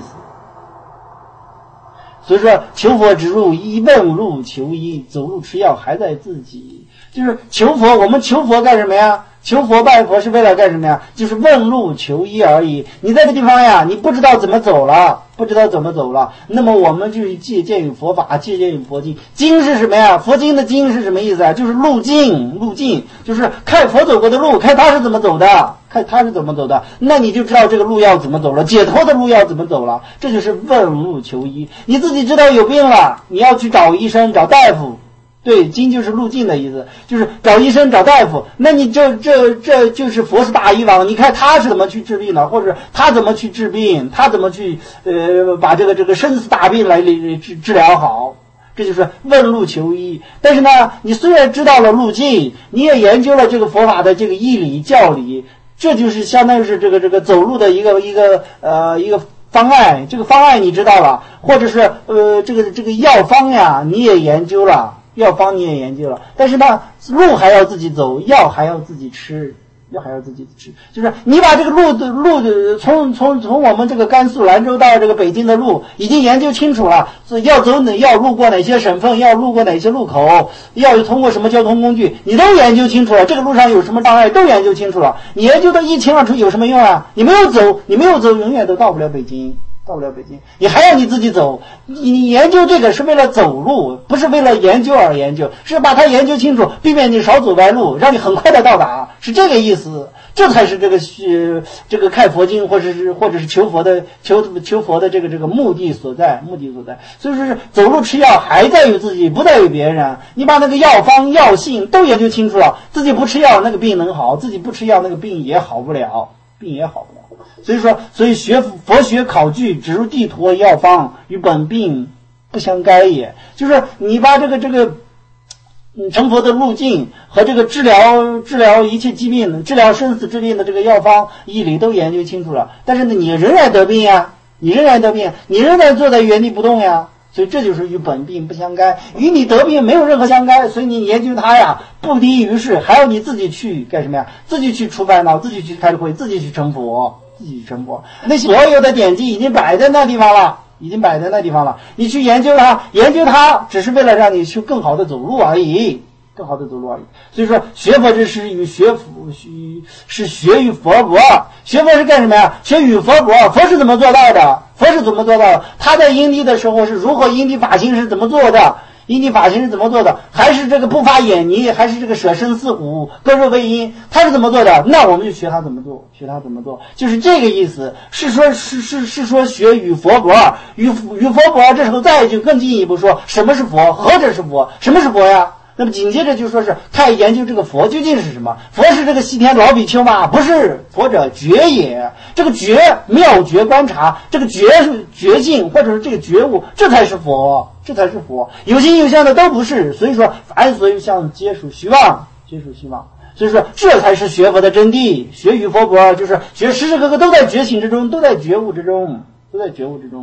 所以说求佛之路，一问路求一，走路吃药还在自己。就是求佛，我们求佛干什么呀？求佛拜佛是为了干什么呀？就是问路求一而已。你在这地方呀，你不知道怎么走了，不知道怎么走了，那么我们就借鉴于佛法，借鉴于佛经。经是什么呀？佛经的经是什么意思啊？就是路径，路径就是看佛走过的路，看他是怎么走的，看他是怎么走的，那你就知道这个路要怎么走了，解脱的路要怎么走了。这就是问路求医。你自己知道有病了，你要去找医生，找大夫。对，经就是路径的意思，就是找医生找大夫。那你这这这就是佛是大医王，你看他是怎么去治病的，或者他怎么去治病，他怎么去呃把这个这个生死大病来治治疗好，这就是问路求医。但是呢，你虽然知道了路径，你也研究了这个佛法的这个义理教理，这就是相当于是这个这个走路的一个一个呃一个方案。这个方案你知道了，或者是呃这个这个药方呀，你也研究了。药方你也研究了，但是呢，路还要自己走，药还要自己吃，药还要自己吃。就是你把这个路的路的从从从我们这个甘肃兰州到这个北京的路已经研究清楚了，所以要走哪要路过哪些省份，要路过哪些路口，要通过什么交通工具，你都研究清楚了。这个路上有什么障碍都研究清楚了。你研究的一清二楚有什么用啊？你没有走，你没有走，永远都到不了北京。到不了北京，你还要你自己走。你你研究这个是为了走路，不是为了研究而研究，是把它研究清楚，避免你少走歪路，让你很快的到达，是这个意思。这才是这个呃这个看佛经或者是或者是求佛的求求佛的这个这个目的所在，目的所在。所以说是走路吃药还在于自己，不在于别人。你把那个药方药性都研究清楚了，自己不吃药那个病能好，自己不吃药那个病也好不了，病也好不了。所以说，所以学佛学考据只如地图药方，与本病不相干也。就是你把这个这个嗯成佛的路径和这个治疗治疗一切疾病、治疗生死之病的这个药方义理都研究清楚了，但是呢，你仍然得病呀，你仍然得病，你仍然坐在原地不动呀。 所以这就是与本病不相干，与你得病没有任何相干。所以你研究它呀，不敌于事，还要你自己去干什么呀？自己去除烦恼，自己去开会，自己去成佛，自己去成佛。那些所有的典籍已经摆在那地方了，已经摆在那地方了。你去研究它，研究它只是为了让你去更好的走路而已。更好的走路而已。所以说学佛之是与学佛是学与佛国，学佛是干什么呀？学与佛国。佛是怎么做到的？佛是怎么做到的？他在因地的时候是如何因地法行是怎么做的？因地法行是怎么做的？还是这个不发眼泥，还是这个舍身饲虎，割肉为因？他是怎么做的？那我们就学他怎么做，学他怎么做，就是这个意思。是说，是是是说学与佛国，与与佛国。这时候再就更进一步说，什么是佛？何者是佛？什么是佛呀？那么紧接着就说是开始研究这个佛究竟是什么？佛是这个西天老比丘吗？不是，佛者觉也。这个觉妙觉观察，这个觉是觉性，或者是这个觉悟，这才是佛，这才是佛。有形有相的都不是。所以说凡所有相皆属虚妄，皆属虚妄。所以说这才是学佛的真谛。学与佛国就是学时时刻刻都在觉醒之中，都在觉悟之中，都在觉悟之中。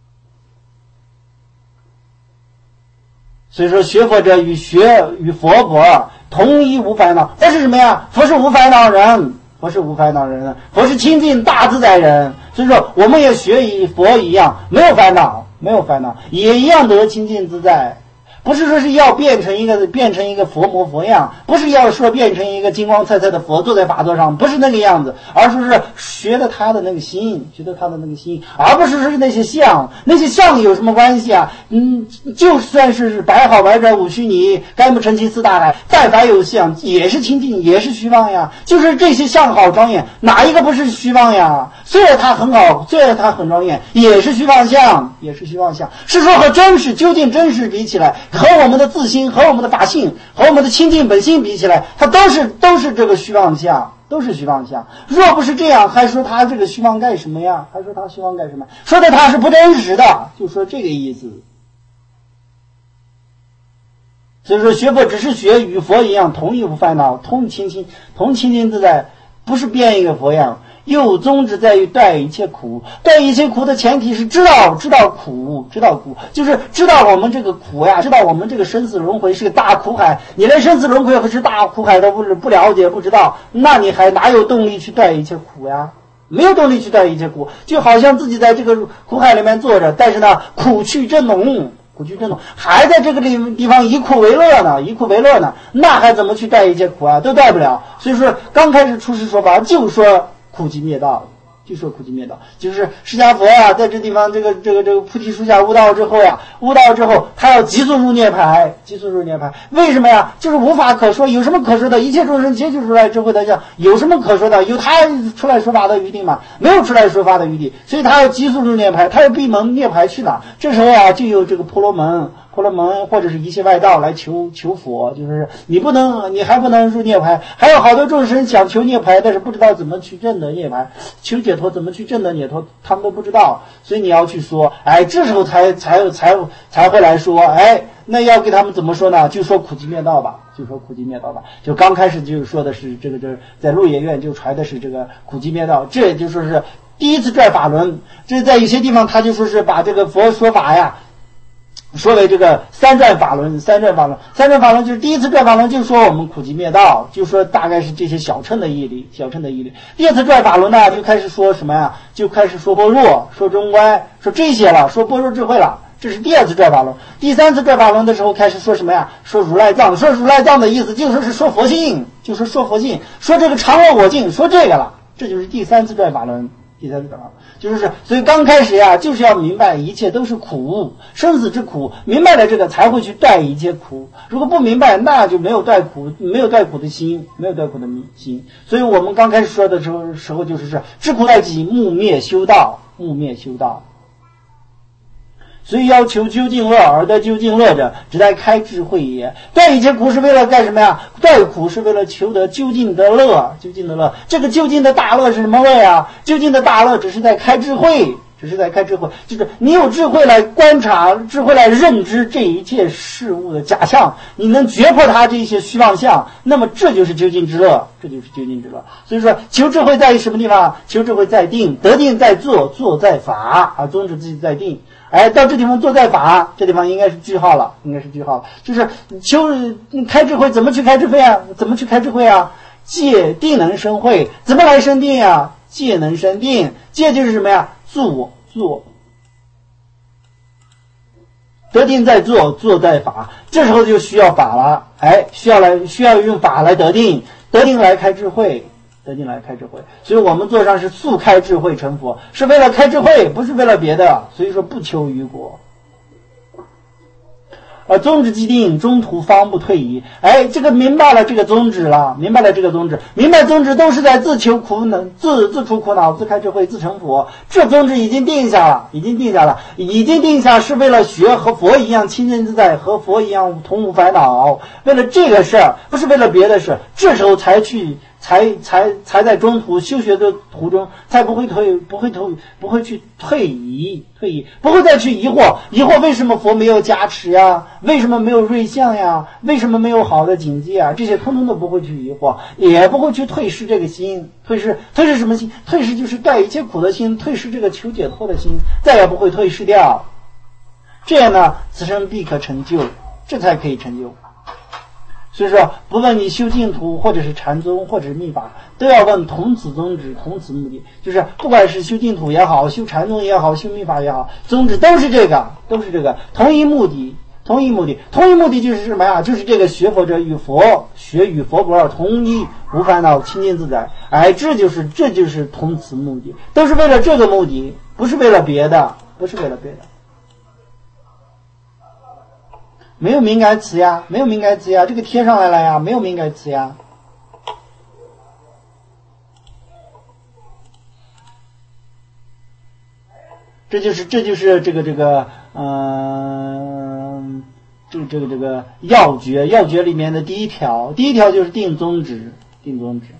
所以说学佛者与学与佛国同一无烦恼。佛是什么呀？佛是无烦恼人，佛是无烦恼人，佛是清净大自在人。所以说我们也学与佛一样，没有烦恼，没有烦恼，也一样得清净自在。不是说是要变成一个变成一个佛模佛样，不是要说变成一个金光灿灿的佛坐在法座上，不是那个样子，而是是学的他的那个心，学的他的那个心，而不是说是那些相，那些相有什么关系啊？嗯，就算是白好白者五虚拟，该不成其四大海，但凡有相也是清净，也是虚妄呀。就是这些相好庄严，哪一个不是虚妄呀？虽然它很好，虽然它很庄严，也是虚妄相，也是虚妄相。是说和真实究竟真实比起来，和我们的自心，和我们的法性，和我们的清净本性比起来，它都是都是这个虚妄相，都是虚妄相。若不是这样，还说它这个虚妄干什么呀？还说它虚妄干什么？说的它是不真实的，就说这个意思。所以说学佛只是学与佛一样，同一无烦恼，同清净，同清净自在，不是变一个佛样。又宗旨在于断一切苦，断一切苦的前提是知道知道苦，知道苦就是知道我们这个苦呀，知道我们这个生死轮回是个大苦海。你连生死轮回是大苦海都不不了解不知道，那你还哪有动力去断一切苦呀？没有动力去断一切苦，就好像自己在这个苦海里面坐着，但是呢苦趣真浓，苦趣真浓，还在这个地方以苦为乐呢，以苦为乐呢，那还怎么去断一切苦啊？都断不了。所以说刚开始出世说法就说苦集灭道，就说苦集灭道，就是释迦佛呀，在这地方这个这个这个菩提树下悟道之后呀，悟道之后他要急速入涅槃，急速入涅槃。为什么呀？就是无法可说，有什么可说的？一切众生皆具如来智慧的相，有什么可说的？有他出来说法的余地吗？没有出来说法的余地，所以他要急速入涅槃，他要闭门涅槃去哪？这时候呀，就有这个婆罗门。婆罗门或者是一切外道来求求佛，就是你不能，你还不能入涅槃，还有好多众生想求涅槃，但是不知道怎么去证得涅槃，求解脱怎么去证得解脱，他们都不知道，所以你要去说，哎，这时候才才才才会来说，哎，那要给他们怎么说呢？就说苦集灭道吧，就说苦集灭道吧。就刚开始就说的是这个，这在鹿野苑就传的是这个苦集灭道，这就说是第一次拽法轮，这在有些地方他就说是把这个佛说法呀。说为这个三转法轮，三转法轮，三转法轮就是第一次转法轮，就说我们苦集灭道，就说大概是这些小乘的义理，小乘的义理。第二次转法轮呢，就开始说什么呀？就开始说般若，说中观，说这些了，说般若智慧了。这是第二次转法轮。第三次转法轮的时候，开始说什么呀？说如来藏，说如来藏的意思就说是说佛性，就说说佛性，说这个常我我净，说这个了。这就是第三次转法轮。第三次转法轮就是，所以刚开始呀，就是要明白一切都是苦，生死之苦，明白了这个才会去断一切苦。如果不明白，那就没有断苦，没有断苦的心，没有断苦的心。所以我们刚开始说的时候，时候就是是知苦待己，木灭修道，木灭修道。所以要求究竟乐而得究竟乐者，只在开智慧也。断一切苦是为了干什么呀？断苦是为了求得究竟的乐，究竟的乐。这个究竟的大乐是什么乐呀？究竟的大乐只是在开智慧，只是在开智慧，就是你有智慧来观察，智慧来认知这一切事物的假象，你能觉破它这些虚妄相，那么这就是究竟之乐，这就是究竟之乐。所以说求智慧在于什么地方？求智慧在定，得定在做，做在法啊，宗旨自己在定。 哎，到这地方作在法，这地方应该是句号了，应该是句号了。就是修开智慧，怎么去开智慧啊？怎么去开智慧啊？戒定能生慧，怎么来生定啊？戒能生定，戒就是什么呀？做做，得定在做，做在法，这时候就需要法了。哎，需要来需要用法来得定，得定来开智慧。得定来开智慧，所以我们做上是速开智慧成佛，是为了开智慧，不是为了别的，所以说不求于果。而宗旨既定，中途方不退移。哎，这个明白了这个宗旨了，明白了这个宗旨，明白宗旨都是在自求苦恼，自自除苦恼，自开智慧，自成佛。这宗旨已经定下了，已经定下了，已经定下是为了学和佛一样清净自在，和佛一样同无烦恼。为了这个事儿，不是为了别的事，这时候才去。才才才在中途修学的途中，才不会退，不会退，不会去退移，退移，不会再去疑惑，疑惑为什么佛没有加持呀？为什么没有瑞相呀？为什么没有好的境界啊？这些通通都不会去疑惑，也不会去退失这个心，退失，退失什么心？退失就是盖一切苦的心，退失这个求解脱的心，再也不会退失掉。这样呢，此生必可成就，这才可以成就。所以说，不论你修净土，或者是禅宗，或者是密法，都要问同此宗旨，同此目的。就是不管是修净土也好，修禅宗也好，修密法也好，宗旨都是这个，都是这个，同一目的，同一目的，同一目的就是什么呀？就是这个学佛者与佛学与佛不二，同一无烦恼，清净自在。哎，这就是这就是同此目的，都是为了这个目的，不是为了别的，不是为了别的。没有敏感词呀，没有敏感词呀，这个贴上来了呀，没有敏感词呀。这就是这就是这个这个嗯、呃，这个这个这个要诀，要诀里面的第一条，第一条就是定宗旨，定宗旨。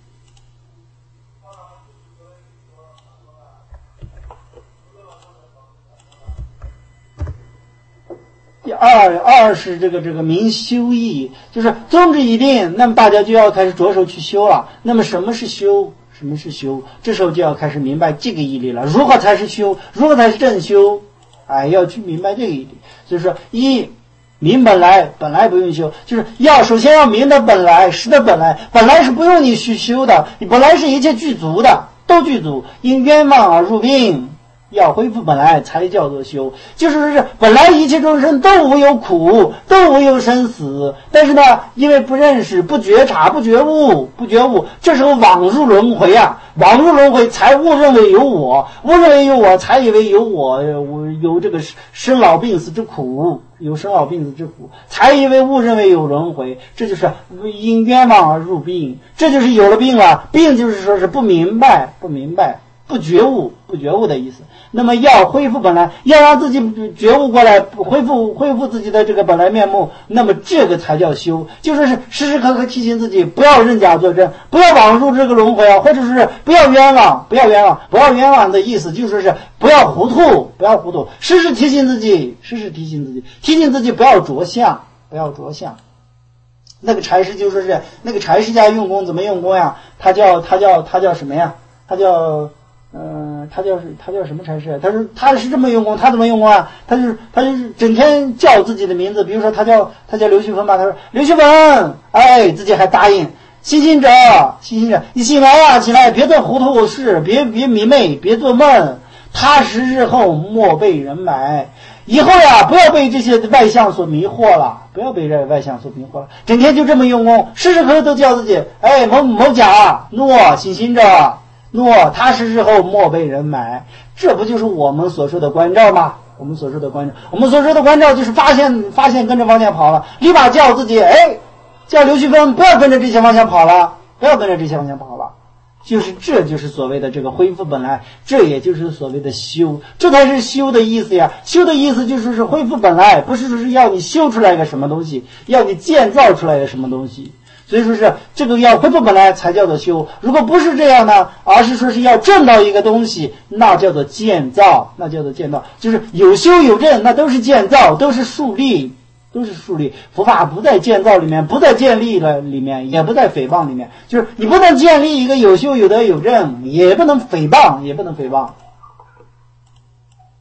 第二二是这个这个明修义，就是宗旨已定，那么大家就要开始着手去修了。那么什么是修？什么是修？这时候就要开始明白这个义理了。如何才是修？如何才是正修？哎，要去明白这个义理。所以说，一明本来，本来不用修，就是要首先要明的本来，实的本来，本来是不用你去修的，你本来是一切具足的，都具足，因冤枉而入病。要恢复本来才叫做修，就是说本来一切众生都无有苦，都无有生死，但是呢，因为不认识、不觉察、不觉悟、不觉悟，这时候枉入轮回啊，枉入轮回才误认为有我，误认为有我，才以为有我，我有这个生老病死之苦，有生老病死之苦，才以为误认为有轮回，这就是因冤枉而入病，这就是有了病了，病就是说是不明白，不明白。不觉悟，不觉悟的意思。那么要恢复本来，要让自己觉悟过来，恢复恢复自己的这个本来面目，那么这个才叫修，就是是时时刻刻提醒自己，不要认假作真，不要枉入这个轮回啊，或者是不要冤枉，不要冤枉，不要冤枉的意思就是是不要糊涂，不要糊涂，时时提醒自己，时时提醒自己，提醒自己不要着相，不要着相。那个禅师就说是那个禅师家用功怎么用功呀？他叫他叫他叫什么呀？他叫。呃，他叫是他叫什么禅师？他说他是这么用功，他怎么用功啊？他就是他就是整天叫自己的名字，比如说他叫他叫刘旭芬吧，他说刘旭芬，哎，自己还答应，醒醒者，醒醒者，你醒来呀、啊，起来，别做糊涂事，别别迷昧，别做梦，踏实日后莫被人买。以后呀，不要被这些外相所迷惑了，不要被这外相所迷惑了，整天就这么用功，时时刻刻都叫自己，哎，某某甲，诺，醒醒者。诺，踏实日后莫被人买，这不就是我们所说的关照吗？我们所说的关照，我们所说的关照就是发现发现跟着方向跑了，立马叫自己，哎，叫刘旭芬不要跟着这些方向跑了，不要跟着这些方向跑了，就是这就是所谓的这个恢复本来，这也就是所谓的修，这才是修的意思呀。修的意思就是是恢复本来，不是说是要你修出来个什么东西，要你建造出来个什么东西。所以说是这个要恢复本来才叫做修，如果不是这样呢，而是说是要证到一个东西，那叫做建造，那叫做建造，就是有修有证，那都是建造，都是树立，都是树立。佛法不在建造里面，不在建立了里面，也不在诽谤里面，就是你不能建立一个有修有德有证，也不能诽谤，也不能诽谤。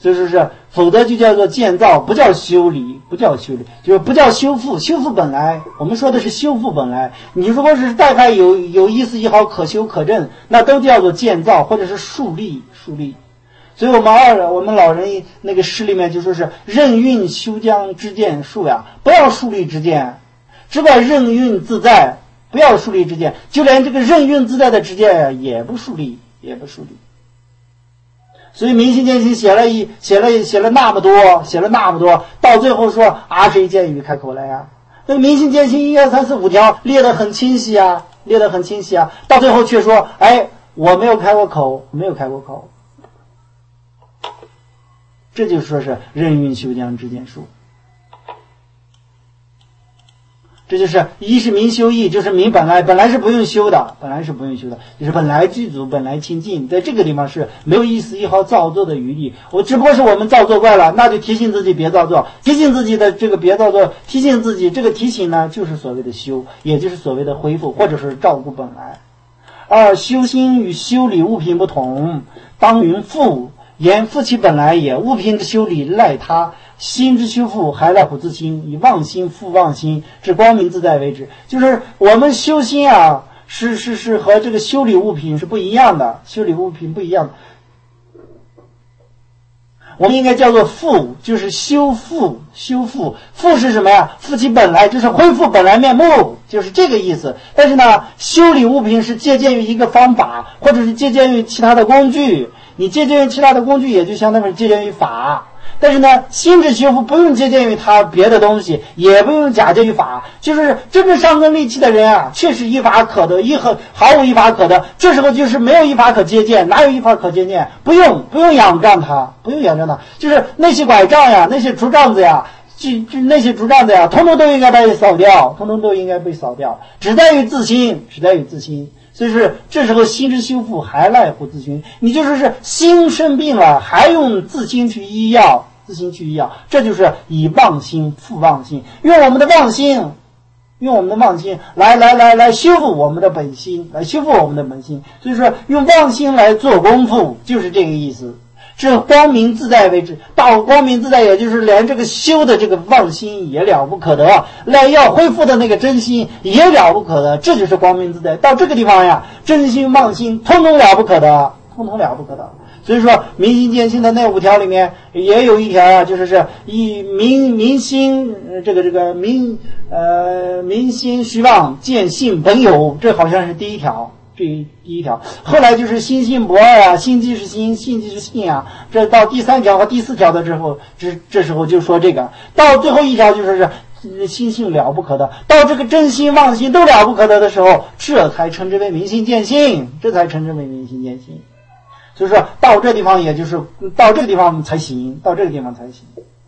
所以说是，否则就叫做建造，不叫修理，不叫修理，就是不叫修复。修复本来，我们说的是修复本来。你如果是大概有有意思也好，可修可证，那都叫做建造或者是树立，树立。所以我们二我们老人那个诗里面就说是任运修江之见树呀，不要树立之见，只管任运自在，不要树立之见，就连这个任运自在的之见也不树立，也不树立。所以明心见性写了一写了写了那么多，写了那么多，到最后说啊，谁见语开口来呀？那个明心见性一二三四五条列得很清晰啊，列得很清晰啊，到最后却说，哎，我没有开过口，没有开过口。这就说是任运修江之见树。这就是一是明修义，就是明本来本来是不用修的，本来是不用修的，就是本来具足，本来清净，在这个地方是没有一丝一毫造作的余地。我只不过是我们造作怪了，那就提醒自己别造作，提醒自己的这个别造作，提醒自己这个提醒呢，就是所谓的修，也就是所谓的恢复，或者是照顾本来。二修心与修理物品不同，当云复，言复其本来也，物品之修理赖他。心之修复还赖乎自心，以忘心复忘心，至光明自在为止。就是我们修心啊，是是是和这个修理物品是不一样的，修理物品不一样的。我们应该叫做复，就是修复，修复，复是什么呀？复其本来，就是恢复本来面目，就是这个意思。但是呢，修理物品是借鉴于一个方法，或者是借鉴于其他的工具。你借鉴于其他的工具，也就相当于借鉴于法。但是呢，心之修复不用借鉴于他别的东西，也不用假借于法，就是真正上根利器的人啊，确实一法可得，一毫毫无一法可得。这时候就是没有一法可借鉴，哪有一法可借鉴？不用不用仰仗他，不用仰仗他，就是那些拐杖呀，那些竹杖子呀，就就那些竹杖子呀，通通都应该被扫掉，通通都应该被扫掉，只在于自心，只在于自心。所以是这时候心之修复还赖乎自心，你就说是心生病了，还用自心去医药，自心去医药，这就是以忘心复忘心，用我们的忘心，用我们的忘心来来来来修复我们的本心，来修复我们的本心。所以说用忘心来做功夫，就是这个意思。至光明自在为止，到光明自在，也就是连这个修的这个忘心也了不可得，来要恢复的那个真心也了不可得，这就是光明自在。到这个地方呀，真心忘心通通了不可得，通通了不可得。所以说明心见性的那五条里面也有一条啊，就是是以明明心这个这个明呃明心虚妄见性本有，这好像是第一条，这第一条。后来就是心性不二啊，心即是心，性即是性啊。这到第三条和第四条的时候，这这时候就说这个。到最后一条就是是心性了不可得，到这个真心忘心都了不可得的时候，这才称之为明心见性，这才称之为明心见性。所以说到这地方，也就是到这个地方才行，到这个地方才行。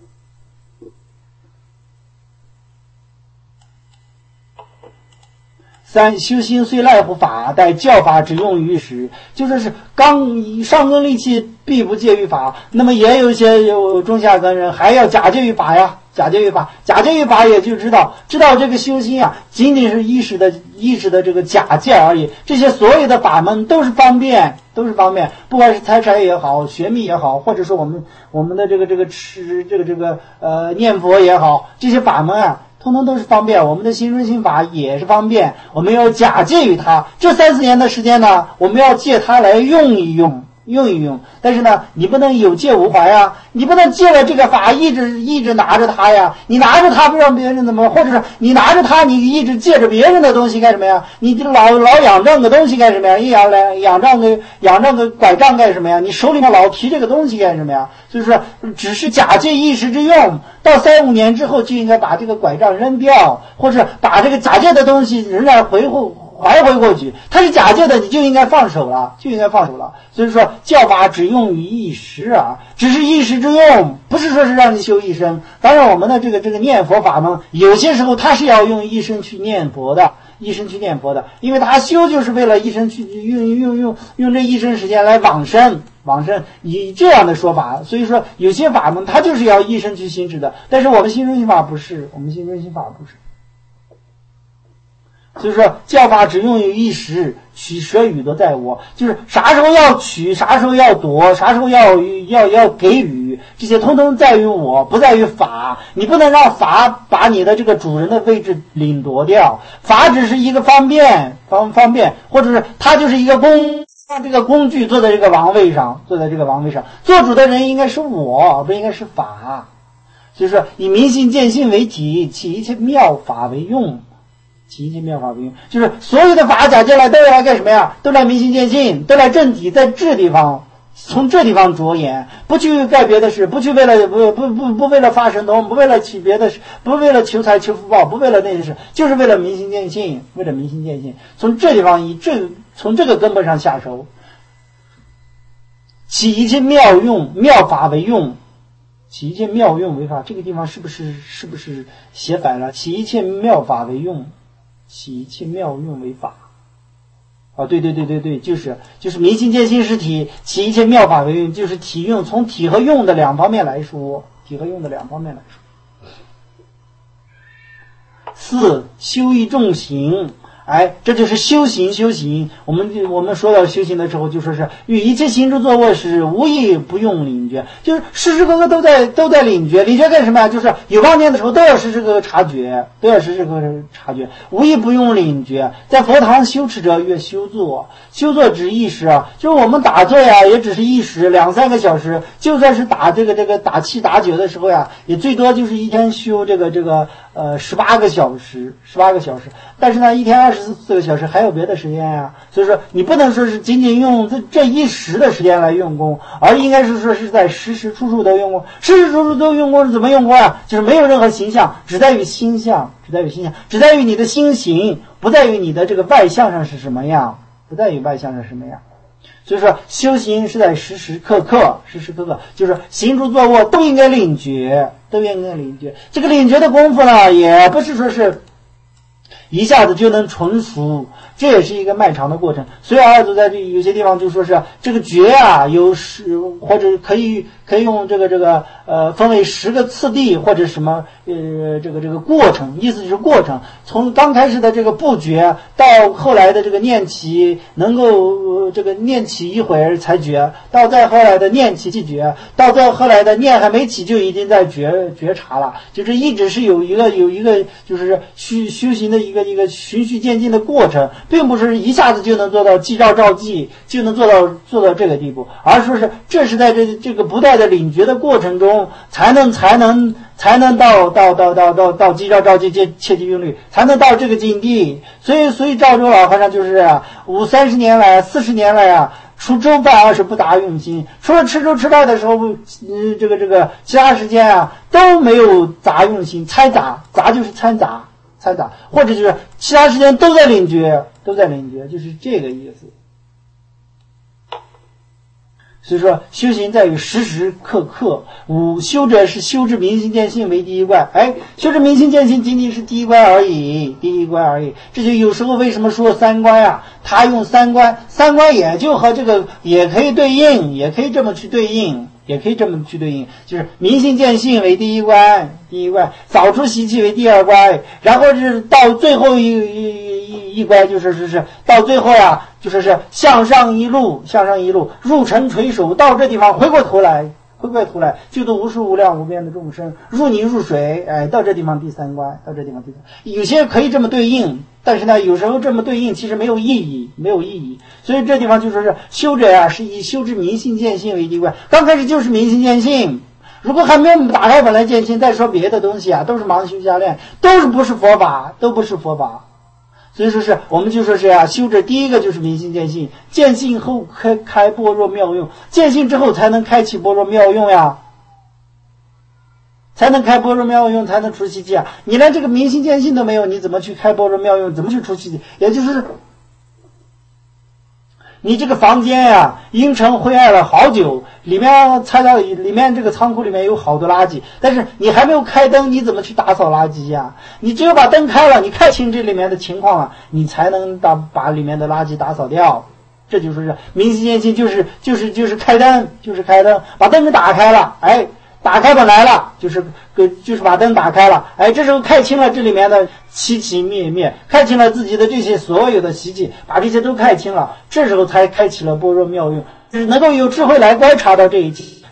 三修心虽赖乎法，待教法只用于时，就是是刚上根利器必不借于法。那么也有一些有中下根人还要假借于法呀，假借于法，假借于法也就知道知道这个修心啊，仅仅是意识的意识的这个假借而已。这些所有的法门都是方便，都是方便，不管是财财也好，学密也好，或者说我们我们的这个这个吃这个这个呃念佛也好，这些法门啊，通通都是方便。我们的心中心法也是方便，我们要假借于它。这三四年的时间呢，我们要借它来用一用，用一用。但是呢，你不能有借无还呀，你不能借了这个法一直一直拿着它呀，你拿着它不让别人怎么，或者是你拿着它你一直借着别人的东西干什么呀？你老老仰仗个东西干什么呀？一仰来仰仗个仰仗个拐杖干什么呀？你手里面老提这个东西干什么呀？所以说只是假借一时之用，到三五年之后就应该把这个拐杖扔掉，或者把这个假借的东西仍然回复还回过去，它是假借的，你就应该放手了，就应该放手了。所以说教法只用于一时啊，只是一时之用，不是说是让你修一生。当然我们的这个这个念佛法门，有些时候它是要用一生去念佛的，一生去念佛的，因为他修就是为了一生去用用用用这一生时间来往生。往生以这样的说法，所以说有些法门它就是要一生去行持的，但是我们心中心法不是，我们心中心法不是。所以说教法只用于一时，取舍予夺在我，就是啥时候要取，啥时候要夺，啥时候要要要给予， 语，这些通通在于我，不在于法。你不能让法把你的这个主人的位置领夺掉，法只是一个方便方方便，或者是它就是一个工，让这个工具坐在这个王位上，坐在这个王位上，做主的人应该是我，不应该是法。所以说以明心见性为体，起一切妙法为用，起一切妙法为用，就是所有的法假借来都来干什么呀？都来明心见性，都来正体，在这地方，从这地方着眼，不去干别的事，不去为了不不不不为了发神通，不为了起别的事，不为了求财求福报，不为了那些事，就是为了明心见性，为了明心见性，从这地方以这从这个根本上下手，起一切妙用妙法为用。起一切妙用为法，这个地方是不是是不是写反了？起一切妙法为用，起一切妙用为法。啊，对对对对对，就是就是明心见性是体，起一切妙法为用，就是体用，从体和用的两方面来说，体和用的两方面来说。四修一众行。哎，这就是修行，修行。我们我们说到修行的时候，就说是与一切行住坐卧时，无一不用领觉，就是时时刻刻都在都在领觉。领觉干什么呀？就是有妄念的时候，都要时时刻刻察觉，都要时时刻刻察觉，无一不用领觉。在佛堂修持者，越修坐，修坐只一时啊，就是我们打坐呀，也只是一时，两三个小时。就算是打这个这个打气打酒的时候呀，也最多就是一天修这个这个呃十八个小时，十八个小时。但是呢，一天二十四个小时还有别的时间呀、啊，所以说你不能说是仅仅用这这一时的时间来用功，而应该是说是在时时处处都用功。时时处处都用功是怎么用功啊？就是没有任何形象，只在于心相，只在于心相，只在于你的心行，不在于你的这个外相上是什么样，不在于外相上是什么样。所以说修行是在时时刻刻，时时刻刻就是行住坐卧都应该领觉，都应该领觉。这个领觉的功夫呢，也不是说是一下子就能纯熟，这也是一个漫长的过程。所以二祖在这有些地方就说是这个觉啊，有十或者可以可以用这个这个呃分为十个次第或者什么呃这个这个过程，意思就是过程，从刚开始的这个不觉到后来的这个念起能够、呃、这个念起一会儿才觉，到再后来的念起即觉，到再后来的念还没起就已经在觉觉察了，就是一直是有一个有一个就是修修行的一个一个循序渐进的过程，并不是一下子就能做到即照照记就能做到做到这个地步，而说是这是在这这个不断的领觉的过程中才能才能才能到到到到到到即照照记切切记用律，才能到这个境地。所以所以赵州老和尚就是啊，五三十年来四十年来啊，除粥饭而是不达用心，除了吃粥吃饭的时候，嗯，这个这个其他时间啊都没有杂用心，掺杂杂就是掺杂掺杂，或者就是其他时间都在领觉，都在领觉，就是这个意思。所以说修行在于时时刻刻。五修者是修治明心见性为第一关，哎，修治明心见性仅仅是第一关而已，第一关而已。这就有时候为什么说三关啊？他用三关，三关也就和这个也可以对应，也可以这么去对应，也可以这么去对应，就是明心见性为第一关，第一关，扫除习气为第二关，然后是到最后一一一一关，就是是是到最后呀，就是是向上一路，向上一路，入尘垂手，到这地方回过头来，回过头来救度无数无量无边的众生，入泥入水，哎，到这地方第三关，到这地方第三关，有些可以这么对应，但是呢，有时候这么对应其实没有意义，没有意义。所以这地方就说是修者呀、啊，是以修治明心见性为第一关，刚开始就是明心见性。如果还没有打开本来见性，再说别的东西啊，都是盲修瞎练，都是不是佛法，都不是佛法。所以说是我们就说是啊，修者第一个就是明心见性，见性后开开般若妙用，见性之后才能开启般若妙用呀，才能开般若妙用，才能除习气啊！你连这个明心见性都没有，你怎么去开般若妙用？怎么去除习气？也就是你这个房间呀、啊，阴沉灰暗了好久，里面猜到里面这个仓库里面有好多垃圾，但是你还没有开灯，你怎么去打扫垃圾呀、啊？你只有把灯开了，你看清这里面的情况了，你才能把把里面的垃圾打扫掉。这就是明心见性，就是就是就是开灯，就是开灯，把灯给打开了，哎。打开本来了，就是就是把灯打开了，哎，这时候看清了这里面的起起灭灭，看清了自己的这些所有的习气，把这些都看清了，这时候才开启了般若妙用，就是能够有智慧来观察到这一切，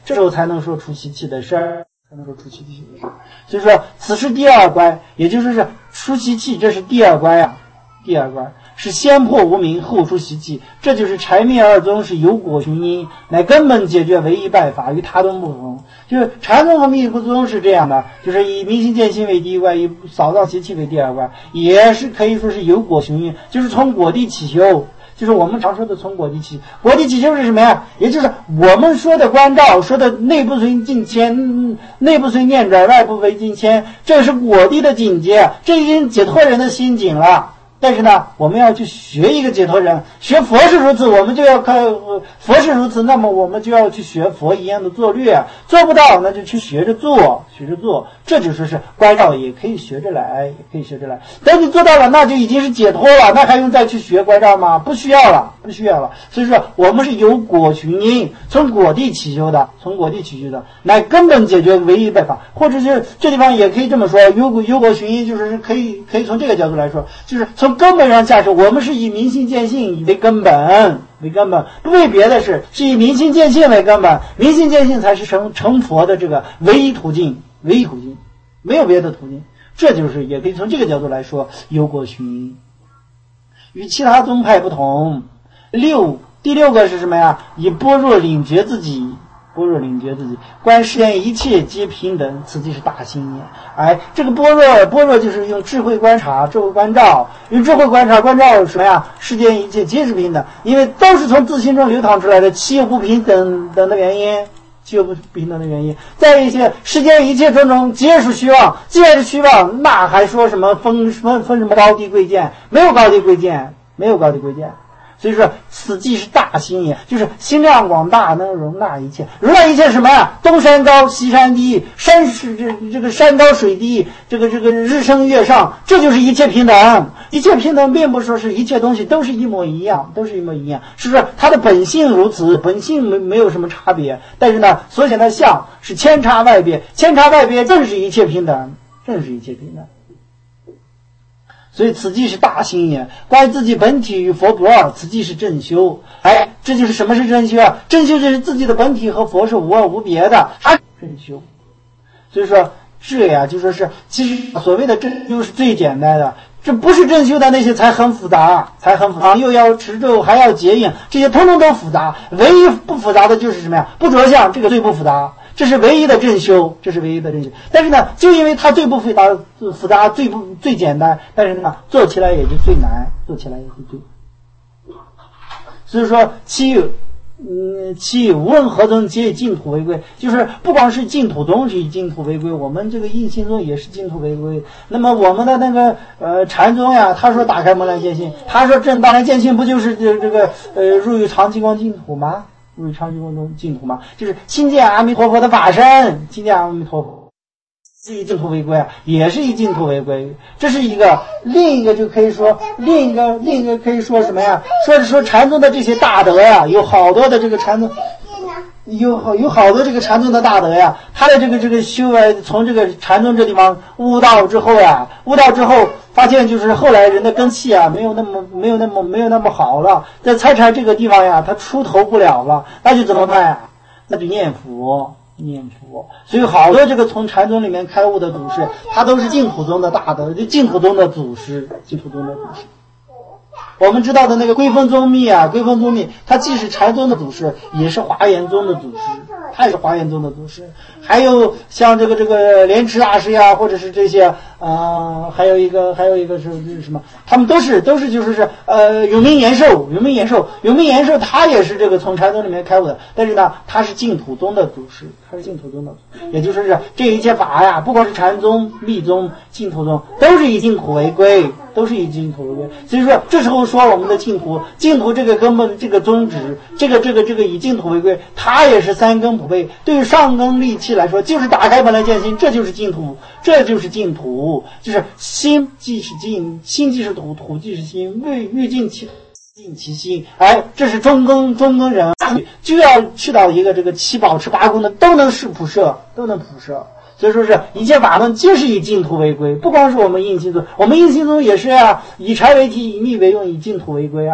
这时候才能说出习气的事儿，才能说出习气的事儿。所以说，此是第二关，也就是是出习气，这是第二关呀、啊，第二关。是先破无明，后出习气，这就是柴灭二宗，是有果寻因，乃根本解决唯一拜法，与他宗不同。就是禅宗和密不宗是这样的，就是以明心见性为第一关，以扫荡习气为第二关，也是可以说是有果寻因，就是从果地起修，就是我们常说的从果地起。果地起修是什么呀？也就是我们说的观照，说的内部随境迁，内部随念转，外部为境迁，这是果地的境界，这已经解脱人的心境了。但是呢，我们要去学一个解脱人，学佛是如此，我们就要看佛是如此，那么我们就要去学佛一样的做律，做不到那就去学着做，学着做，这就说是观照也可以学着来，也可以学着来。等你做到了，那就已经是解脱了，那还用再去学观照吗？不需要了，不需要了。所以说，我们是有果寻因，从果地起修的，从果地起修的，乃根本解决唯一办法，或者是这地方也可以这么说，有果有果寻因，就是可以可以从这个角度来说，就是从根本上下手，我们是以明心见性为根本，为根本，不为别的事，是以明心见性为根本。明心见性才是成成佛的这个唯一途径，唯一途径，没有别的途径。这就是也可以从这个角度来说，有果寻因。与其他宗派不同，六第六个是什么呀？以般若领觉自己。般若领觉自己，观世间一切皆平等，此即是大心也。哎，这个般若，般若就是用智慧观察，智慧观照，用智慧观察，观照什么呀？世间一切皆是平等，因为都是从自心中流淌出来的，岂有不平等等的原因？岂有不平等的原因？在一些世间一切种种皆是虚妄，既然是虚妄，那还说什么分分分什么高低贵贱？没有高低贵贱，没有高低贵贱。所以说，此即是大心也，就是心量广大，能容纳一切。容纳一切什么呀？东山高，西山低，山是这这个山高水低，这个这个日升月上，这就是一切平等。一切平等，并不是说是一切东西都是一模一样，都是一模一样，是说它的本性如此，本性没没有什么差别。但是呢，所显的相是千差万别，千差万别正是一切平等，正是一切平等。所以此即是大心也，关于自己本体与佛不二，此即是正修。哎，这就是什么是正修啊？正修就是自己的本体和佛是无二无别的，啊，正修。所以说这呀，就说是其实所谓的正修是最简单的，这不是正修的那些才很复杂，才很复杂，又要持咒还要结印，这些通通都复杂。唯一不复杂的就是什么呀？不着相，这个最不复杂。这是唯一的正修，这是唯一的正修。但是呢，就因为它最不复杂、复杂、最不最简单，但是呢，做起来也就最难，做起来也是最。所以说，其嗯，其无论何宗皆以净土为归，就是不光是净土宗是以净土为归，我们这个印心宗也是净土为归。那么我们的那个呃禅宗呀，他说打开门来见性，他说正大来见性，不就是这这个呃入于常寂光净土吗？入于常寂光中净土嘛，就是亲见阿弥陀佛的法身，亲见阿弥陀佛，是以净土为归啊，也是以净土为归。这是一个，另一个就可以说，另一个另一个可以说什么呀？说是说禅宗的这些大德呀，有好多的这个禅宗，有好有好多这个禅宗的大德呀，他的这个这个修啊，从这个禅宗这地方悟道之后呀，悟道之后。发现就是后来人的根气啊，没有那么没有那么没有那么好了，在参禅这个地方呀，他出头不了了，那就怎么办呀？那就念佛，念佛。所以好多这个从禅宗里面开悟的祖师，他都是净土宗的大德，就净土宗的祖师，净土宗的祖师。我们知道的那个归峰宗密啊，归峰宗密，他既是禅宗的祖师，也是华严宗的祖师，他也是华严宗的祖师。还有像这个这个莲池大师呀，或者是这些呃，还有一个还有一个是是什么？他们都是都是就是是呃永明延寿，永明延寿，永明延寿，他也是这个从禅宗里面开悟的，但是呢，他是净土宗的祖师，他是净土宗的，也就是是这一切法呀，不光是禅宗、密宗、净土宗，都是以净土为归。都是以净土为归，所以说这时候说我们的净土，净土这个根本这个宗旨，这个这个这个以净土为归，它也是三根普被。对于上根利器来说，就是打开本来见心，这就是净土，这就是净土，就是心即是净，心即是土，土即是心，欲欲尽其尽其心。哎，这是中根中根人，就要去到一个这个七宝持八功的都能是普摄，都能普摄。所以说是一切法门皆是以净土为归，不光是我们印心宗，我们印心宗也是啊，以禅为体，以密为用，以净土为归啊，以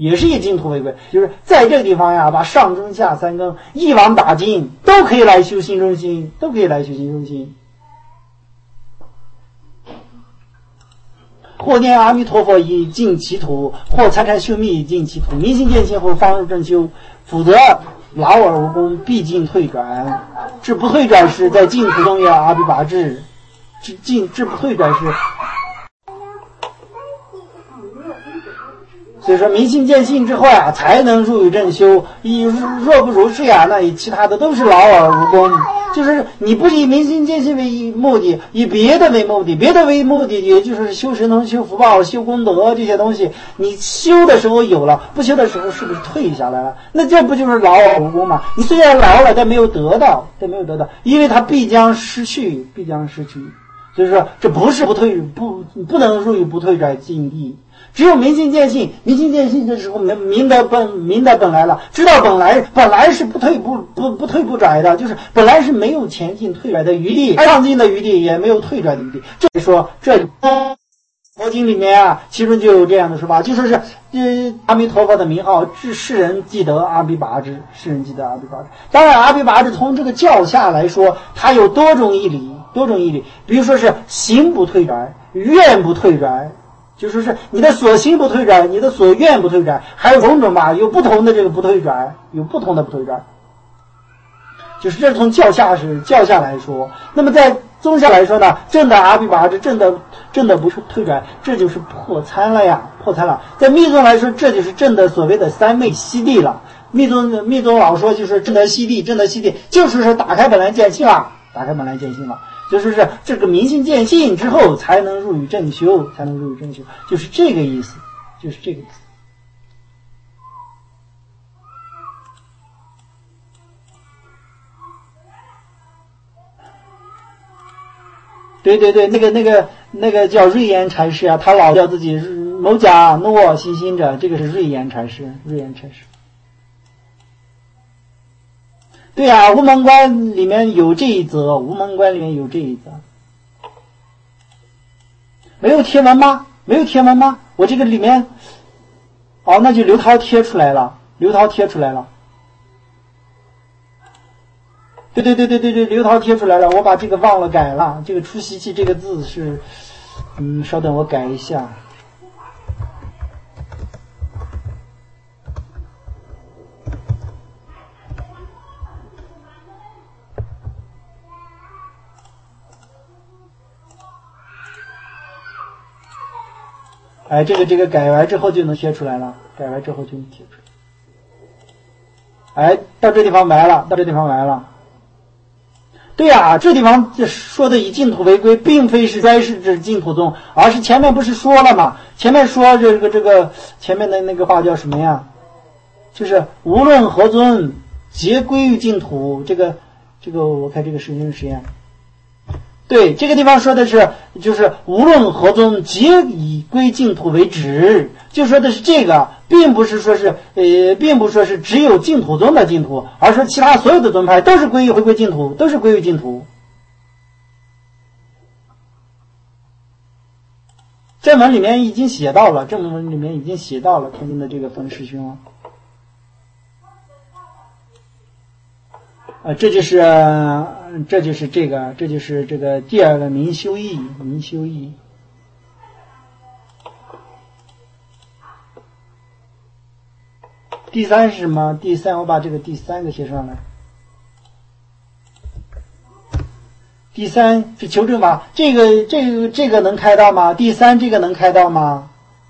也是以净土为贵，就是在这个地方呀，把上中下三根一网打尽，都可以来修心中心，都可以来修心中心。或念阿弥陀佛以尽其土，或参禅修密以尽其土，明心见性后方入正修，否则劳而无功，必尽退转。至不退转时，在净土中要阿毗跋致。至尽至不退转时，所以说明心见性之后啊，才能入于正修。以若不如是呀，那以其他的都是劳而无功。就是你不是以明心见性为目的，以别的为目的，别的为目的，也就是修神通、修福报、修功德这些东西。你修的时候有了，不修的时候是不是退下来了？那这不就是劳而无功吗？你虽然劳了，但没有得到，但没有得到，因为它必将失去，必将失去。所以说，这不是不退，不不能入于不退转境地。只有明心见性，明心见性的时候明明得本明得本来了，知道本来本来是不退不不不退不转的，就是本来是没有前进退转的余地，上进的余地也没有退转的余地。这说这佛经里面啊，其中就有这样的说法，就说是呃阿弥陀佛的名号，是世人记得阿毗跋致，世人记得阿毗跋致。当然，阿毗跋致从这个教下来说，它有多种义理，多种义理，比如说是行不退转，愿不退转。就说是你的所行不退转，你的所愿不退转，还有种种吧，有不同的这个不退转，有不同的不退转。就是这从教下是教下来说，那么在宗下来说呢，正的阿毗跋致，正的正的不退转，这就是破参了呀，破参了。在密宗来说，这就是正的所谓的三昧悉地了。密宗密宗老说就是正得悉地，正得悉地，就是说打开本来见性了，打开本来见性了。就是是这个明心见性之后，才能入于正修，才能入于正修，就是这个意思，就是这个意思。对对对，那个那个那个叫瑞严禅师啊，他老叫自己某甲诺心心者，这个是瑞严禅师，瑞严禅师。对啊，无门关里面有这一则，无门关里面有这一则。没有贴文吗？没有贴文吗？我这个里面，哦，那就刘涛贴出来了，刘涛贴出来了。对对对对对对，刘涛贴出来了，我把这个忘了改了，这个出习气这个字是，嗯，稍等我改一下。哎，这个这个改完之后就能贴出来了，改完之后就能贴出来。哎，到这地方来了，到这地方来了。对呀、啊，这地方说的以净土为归，并非是该是指净土宗，而是前面不是说了吗？前面说这个这个前面的那个话叫什么呀？就是无论何尊，皆归于净土。这个这个我看这个实验实验。对，这个地方说的是，就是无论何宗，皆以归净土为止，就说的是这个，并不是说是，呃，并不说是只有净土宗的净土，而是其他所有的宗派都是归于回归净土，都是归于净土。正文里面已经写到了，正文里面已经写到了天津的这个冯师兄。啊，这就是这就是这个这就是这个第二个明修义，明修义。第三是什么？第三，我把这个第三个写上来。第三是求证法，这个这个这个能开道吗？第三这个能开道吗？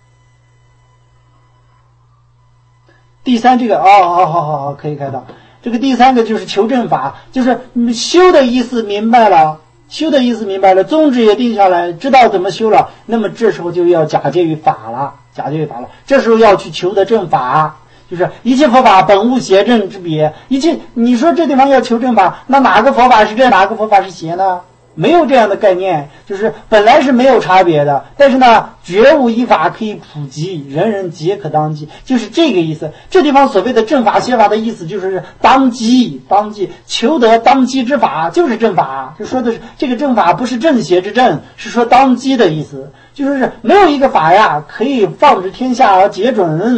第三这个哦，好好好好，可以开道。这个第三个就是求证法，就是修的意思明白了，修的意思明白了，宗旨也定下来，知道怎么修了，那么这时候就要假借于法了，假借于法了。这时候要去求的正法，就是一切佛法本无邪正之别。一切你说这地方要求正法，那哪个佛法是正，哪个佛法是邪呢？没有这样的概念，就是本来是没有差别的，但是呢，觉悟依法可以普及，人人皆可当机，就是这个意思。这地方所谓的正法邪法的意思，就是当机，当机，求得当机之法，就是正法。就说的是这个正法不是正邪之正，是说当机的意思，就是没有一个法呀可以放之天下而皆准，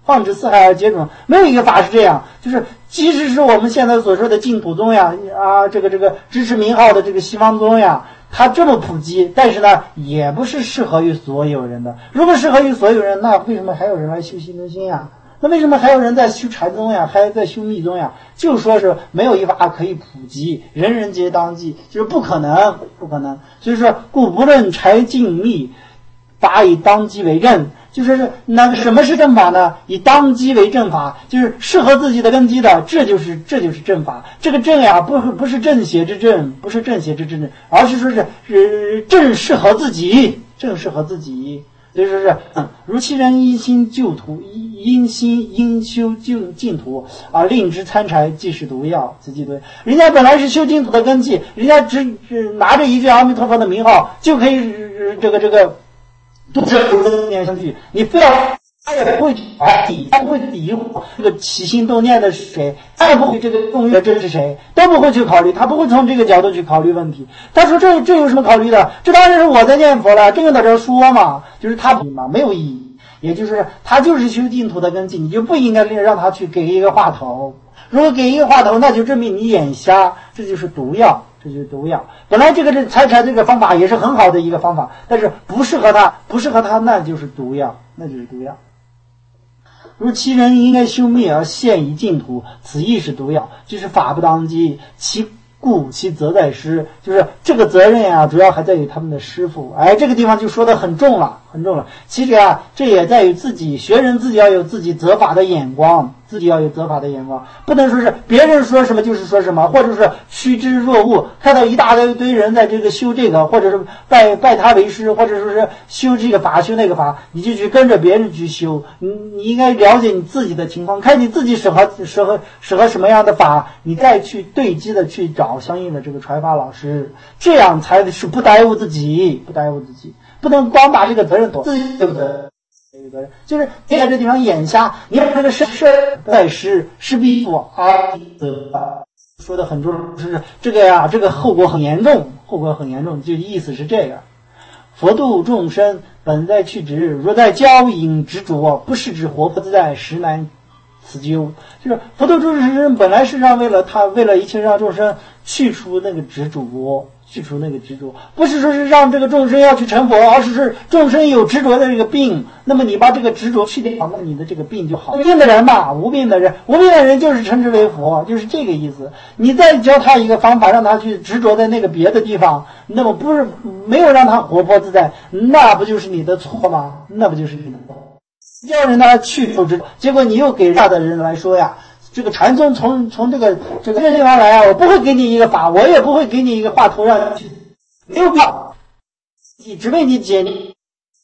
放之四海而皆准，没有一个法是这样。就是即使是我们现在所说的净土宗呀，啊，这个这个支持名号的这个西方宗呀，它这么普及，但是呢，也不是适合于所有人的。如果适合于所有人，那为什么还有人来修心中心呀？那为什么还有人在修禅宗呀，还在修密宗呀？就说是没有一法可以普及，人人皆当记，就是不可能，不可能。所以说，故不论禅净密，法以当机为正。就是那个什么是正法呢？以当机为正法，就是适合自己的根基的，这就是这就是正法。这个正呀，不不是正邪之正，不是正邪之正，而是说是是正适合自己，正适合自己。所以说是，嗯，如其人因心救土，因心因修净净土啊，令之参禅，即是毒药，此即对。人家本来是修净土的根基，人家只只拿着一句阿弥陀佛的名号就可以这个这个。都这跟念相去，你非要他也不会抵，他不会抵这个起心动念的是谁，他也不会这个动念这是谁，都不会去考虑，他不会从这个角度去考虑问题。他说这这有什么考虑的？这当然是我在念佛了，这个在这说嘛，就是他嘛，没有意义。也就是他就是修净土的根基，你就不应该让他去给一个话头。如果给一个话头，那就证明你眼瞎，这就是毒药。这就是毒药。本来这个这参禅这个方法也是很好的一个方法，但是不适合他，不适合他，那就是毒药，那就是毒药。如其人应该修密而现于净土，此亦是毒药，就是法不当机，其故其责在师，就是这个责任啊，主要还在于他们的师傅。哎，这个地方就说的很重了，很重了。其实啊，这也在于自己学人自己要有自己责法的眼光。自己要有责法的眼光，不能说是别人说什么就是说什么，或者是趋之若鹜，看到一大堆人在这个修这个，或者是拜拜他为师，或者说是修这个法修那个法，你就去跟着别人去修。你你应该了解你自己的情况，看你自己适合适合适合什么样的法，你再去对机的去找相应的这个传法老师，这样才是不耽误自己，不耽误自己，不能光把这个责任躲自己，对不对？就是你在这地方眼瞎，你把这个师在师师必复而责，说的很重，是这个呀，这个后果很严重，后果很严重，就意思是这个。佛度众生本在去执，若在骄淫执着，不是指活佛自在，实难此究。就是佛度众生本来是让为了他，为了一切让众生去除那个执着。去除那个执着，不是说是让这个众生要去成佛，而是是众生有执着的这个病，那么你把这个执着去掉，那你的这个病就好。无病的人嘛，无病的人，无病的人就是称之为佛，就是这个意思。你再教他一个方法，让他去执着在那个别的地方，那么不是没有让他活泼自在，那不就是你的错吗？那不就是你的错？叫人他去除执着，结果你又给大的人来说呀。这个禅宗从从这个这个地方来啊，我不会给你一个法，我也不会给你一个话头让你去，没有必要，你只为你解你，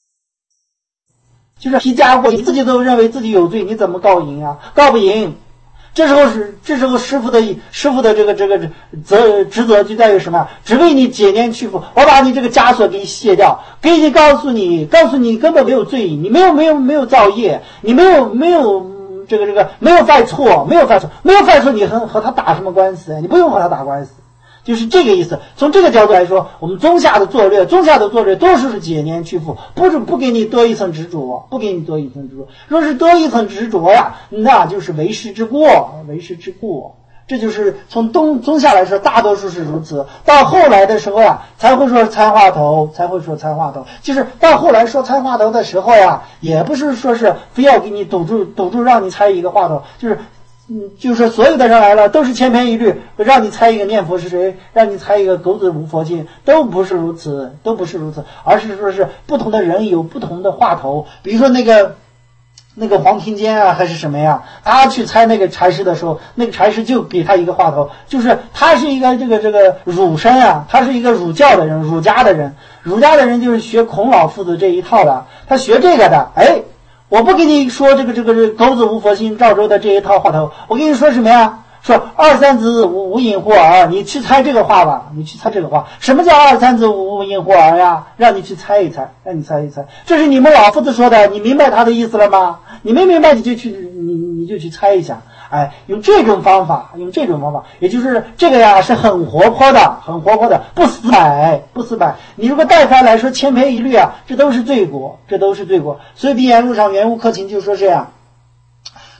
就是批家伙，你自己都认为自己有罪，你怎么告赢啊？告不赢。这时候是这时候师傅的师傅的这个这个责职责就在于什么？只为你解年屈服，我把你这个枷锁给你卸掉，给你告诉你，告诉你根本没有罪，你没有没有没有造业，你没有没有。这个这个没有犯错，没有犯错，没有犯错，你和和他打什么官司？你不用和他打官司，就是这个意思。从这个角度来说，我们宗下的作略，宗下的作略都是解年屈服，不是不给你多一层执着，不给你多一层执着。若是多一层执着呀，那就是为师之过，为师之过。这就是从宗宗下来说，大多数是如此。到后来的时候呀，才会说参话头，才会说参话头。就是到后来说参话头的时候呀，也不是说是非要给你堵住堵住，让你猜一个话头，就是嗯，就是所有的人来了都是千篇一律，让你猜一个念佛是谁，让你猜一个狗子无佛经，都不是如此，都不是如此，而是说是不同的人有不同的话头。比如说那个。那个黄庭坚啊，还是什么呀？他去猜那个禅师的时候，那个禅师就给他一个话头，就是他是一个这个这个儒生啊，他是一个儒教的人，儒家的人，儒家的人就是学孔老夫子这一套的，他学这个的。哎，我不跟你说这个这个这个狗子无佛心赵州的这一套话头，我跟你说什么呀？说二三子无无隐乎尔，你去猜这个话吧，你去猜这个话。什么叫二三子无隐乎尔呀？让你去猜一猜，让你猜一猜。这是你们老夫子说的，你明白他的意思了吗？你没明白，你就去你你就去猜一下。哎，用这种方法，用这种方法，也就是这个呀，是很活泼的，很活泼的，不死板，不死板。你如果带开来说千篇一律啊，这都是罪过，这都是罪过。所以《碧岩路上圆悟克勤就说这样。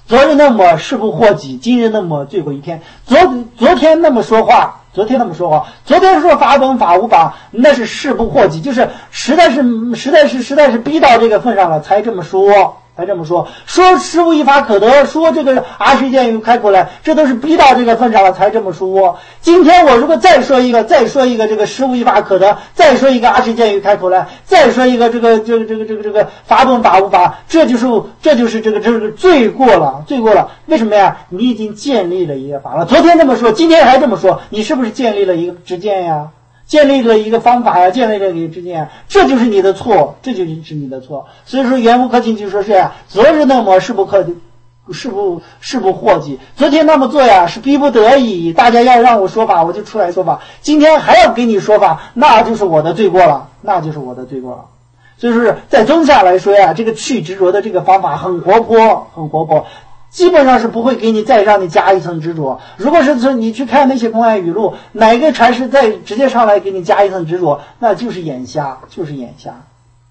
昨日那么事不惑己，今日那么罪过一天。昨昨天那么说话，昨天那么说话，昨天说法本法无法，那是事不惑己，就是实在是实在是实在是逼到这个份上了才这么说。才这么说，说事无一法可得，说这个阿世见于开口来，这都是逼到这个份上了才这么说。今天我如果再说一个，再说一个这个事无一法可得，再说一个阿世见于开口来，再说一个这个这个这个这个这个法本法无法，这就是这就是这个这个罪过了，罪过了。为什么呀？你已经建立了一个法了，昨天这么说，今天还这么说，你是不是建立了一个知见呀？建立了一个方法呀，建立了一个知见，这就是你的错，这就是你的错。所以说袁无可请就说是呀，昨日那么事不可事不事不惑己，昨天那么做呀是逼不得已，大家要让我说法我就出来说法，今天还要给你说法，那就是我的罪过了，那就是我的罪过了。所以说在宗下来说呀，这个去执着的这个方法很活泼，很活泼。基本上是不会给你再让你加一层执着。如果是你去看那些公案语录，哪个禅师再直接上来给你加一层执着，那就是眼瞎，就是眼瞎。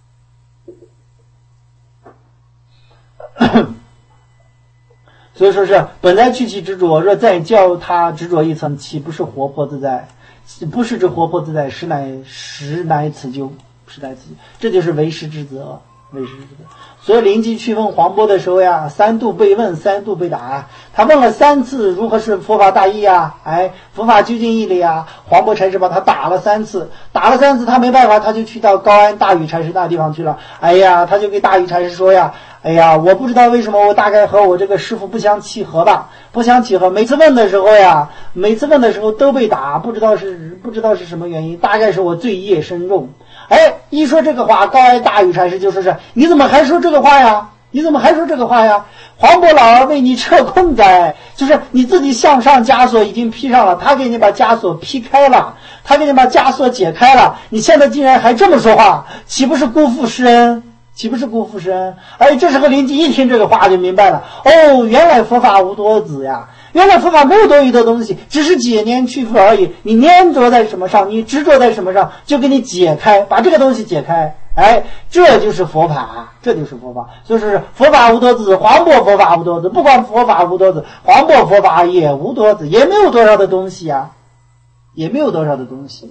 所以说是本来去其执着，若再教他执着一层，岂不是活泼自在？不是这活泼自在，实乃实乃此咎，实乃此咎。这就是为师之责，为师之责。所以灵吉去问黄波的时候呀，三度被问，三度被打。他问了三次如何是佛法大义啊？哎，佛法究竟义理啊？黄波禅师把他打了三次，打了三次，他没办法，他就去到高安大禹禅师那地方去了。哎呀，他就给大禹禅师说呀，哎呀，我不知道为什么我大概和我这个师父不相契合吧，不相契合。每次问的时候呀，每次问的时候都被打，不知道是不知道是什么原因，大概是我罪业深重。哎，一说这个话，高安大禹禅师就说是，你怎么还说这个话呀？你怎么还说这个话呀？黄波老儿为你撤困哉，就是你自己向上枷锁已经披上了，他给你把枷锁劈开了，他给你把枷锁解开了，你现在竟然还这么说话，岂不是辜负师恩？岂不是辜负师恩？哎，这时候灵吉一听这个话就明白了，哦，原来佛法无多子呀，原来佛法没有多余的东西，只是解粘去缚而已。你粘着在什么上，你执着在什么上，就给你解开，把这个东西解开。哎，这就是佛法，这就是佛法。就是佛法无多子，黄波佛法无多子，不管佛法无多子，黄波佛法也无多子，也没有多少的东西啊，也没有多少的东西。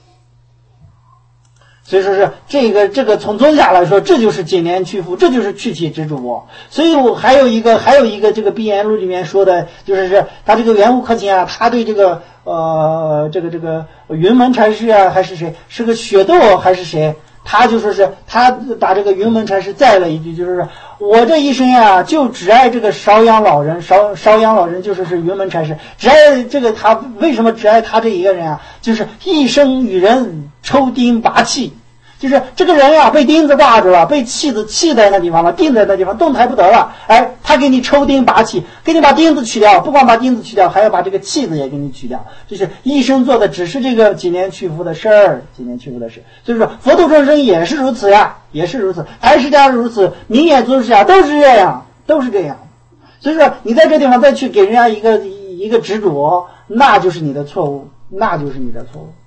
所以说是这个这个从宗下来说，这就是解粘去缚，这就是去其执着。所以我还有一个还有一个这个《碧岩录》里面说的，就是是他这个袁无可请啊，他对这个呃这个这个云门禅师啊还是谁，是个雪窦还是谁，他就说是他把这个云门禅师载了一句，就是我这一生呀就只爱这个邵阳老人，邵邵阳老人就说是云门禅师，只爱这个他，为什么只爱他这一个人啊？就是一生与人抽钉拔气，就是这个人呀被钉子挂住了，被气子气在那地方了，钉在那地方动弹不得了。哎，他给你抽钉拔气，给你把钉子去掉，不光把钉子去掉，还要把这个气子也给你去掉。就是一生做的只是这个几年去缚的事儿，几年去缚的事。所以说佛度众生也是如此呀，也是如此，还是家如此，明眼宗师啊都是这样，都是这样。所以说你在这地方再去给人家一个一个执着，那就是你的错误，那就是你的错误。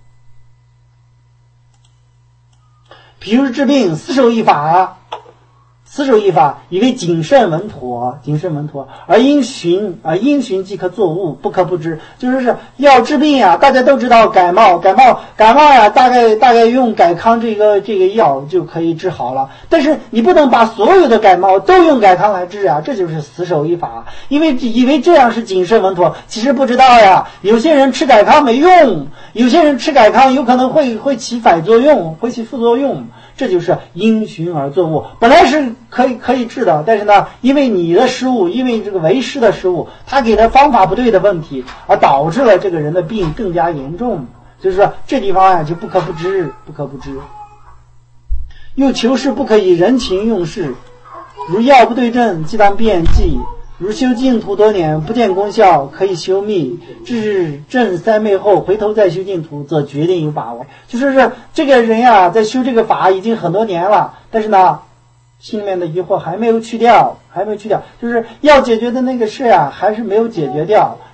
譬如治病，死守一法，死守一法，以为谨慎稳妥，谨慎稳妥，而因循而因循即可作物，不可不知。就是是要治病呀，大家都知道感冒，感冒感冒呀，大概大概用改康这个这个药就可以治好了。但是你不能把所有的感冒都用改康来治啊，这就是死守一法。因为以为这样是谨慎稳妥，其实不知道呀。有些人吃改康没用，有些人吃改康有可能会会起反作用，会起副作用。这就是因循而作物，本来是可以可以治的，但是呢，因为你的失误，因为这个为师的失误，他给的方法不对的问题，而导致了这个人的病更加严重。就是说这地方啊就不可不知，不可不知。又求是不可以人情用事，如药不对症，即当变剂。如修净土多年不见功效，可以修密，至正三昧后回头再修净土，则决定有把握。就是是这个人呀，在修这个法已经很多年了，但是呢，心里面的疑惑还没有去掉，还没有去掉，就是要解决的那个事啊，还是没有解决掉。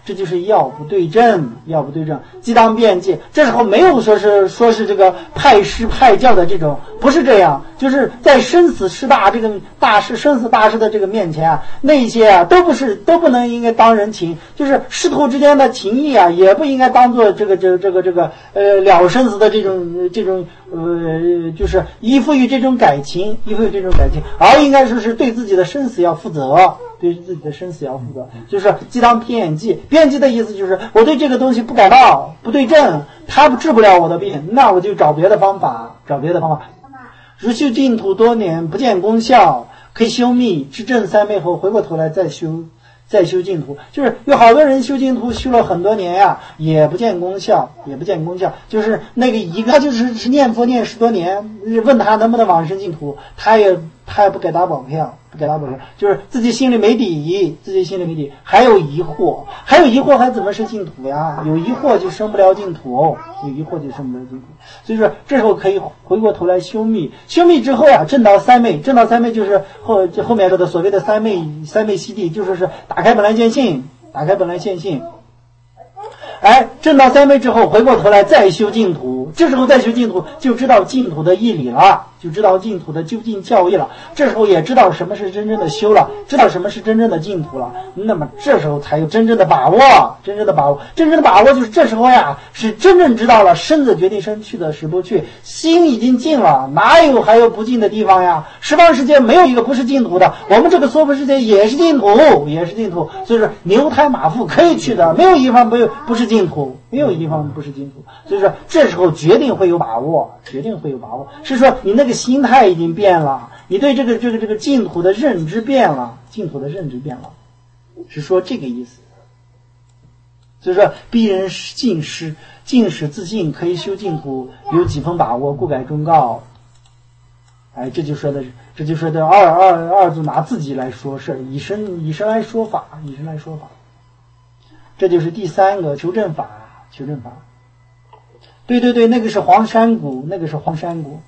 这就是药不对症，药不对症，既当辩解。这时候没有说是说是这个派师派教的这种，不是这样，就是在生死事大这个大事生死大事的这个面前啊，那些啊都不是都不能应该当人情，就是师徒之间的情谊啊，也不应该当做这个这个这个这个呃了生死的这种这种呃就是依附于这种感情，依附于这种感情，而应该说是对自己的生死要负责。对自己的生死要负责，就是既当辩记。辩记的意思就是我对这个东西不感到不对症，它治不了我的病，那我就找别的方法，找别的方法。如修净土多年不见功效，可以修密至正三昧后回过头来再修再修净土。就是有好多人修净土修了很多年呀、啊，也不见功效，也不见功效。就是那个一个他就是是念佛念十多年，问他能不能往生净土，他也他也不给打保票。给他保证，就是自己心里没底，自己心里没底，还有疑惑，还有疑惑，还怎么是净土呀？有疑惑就生不了净土，有疑惑就生不了净土。所以说，这时候可以回过头来修密，修密之后啊，证到三昧，证到三昧就是后就后面说的所谓的三昧，三昧悉地，就说是打开本来见性，打开本来见性。哎，证到三昧之后，回过头来再修净土，这时候再修净土，就知道净土的义理了，就知道净土的究竟教义了。这时候也知道什么是真正的修了，知道什么是真正的净土了。那么这时候才有真正的把握，真正的把握，真正的把握就是这时候呀，是真正知道了身子决定身，去的时不去，心已经尽了，哪有还有不尽的地方呀？十方世界没有一个不是净土的，我们这个娑婆世界也是净土，也是净土。所以说牛胎马腹可以去的，没有一方不不是净土，没有一地方不是净土。所以说这时候决定会有把握，决定会有把握，是说你那个心态已经变了，你对这个这个这个净土的认知变了，净土的认知变了，是说这个意思。所以说逼人尽失，尽使自尽，可以修净土，有几分把握，故改忠告。哎，这就说的，这就说的二二二祖拿自己来说事，以身以身来说法，以身来说法。这就是第三个求证法，求证法。对对对，那个是黄山谷，那个是黄山谷。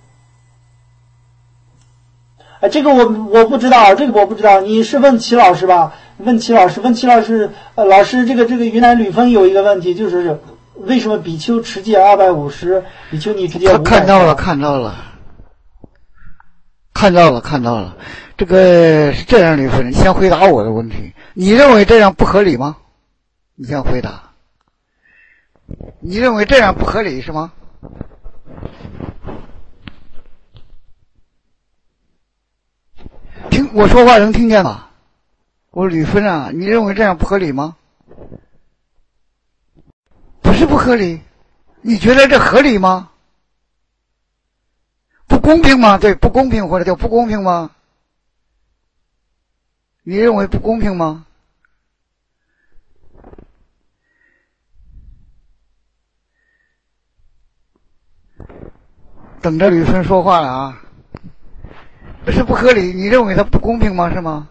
哎，这个我我不知道，这个我不知道。你是问齐老师吧？问齐老师，问齐老师，呃，老师，这个这个云南吕峰有一个问题，就是为什么比丘持戒二百五十，比丘尼持戒五百？ 他看到了，看到了，看到了，看到了。这个是这样，吕峰，你先回答我的问题。你认为这样不合理吗？你先回答。你认为这样不合理是吗？听我说话能听见吗？我吕峰啊，你认为这样不合理吗？不是不合理，你觉得这合理吗？不公平吗？对，不公平或者叫不公平吗？你认为不公平吗？等着吕峰说话了啊！这是不合理，你认为它不公平吗？是吗？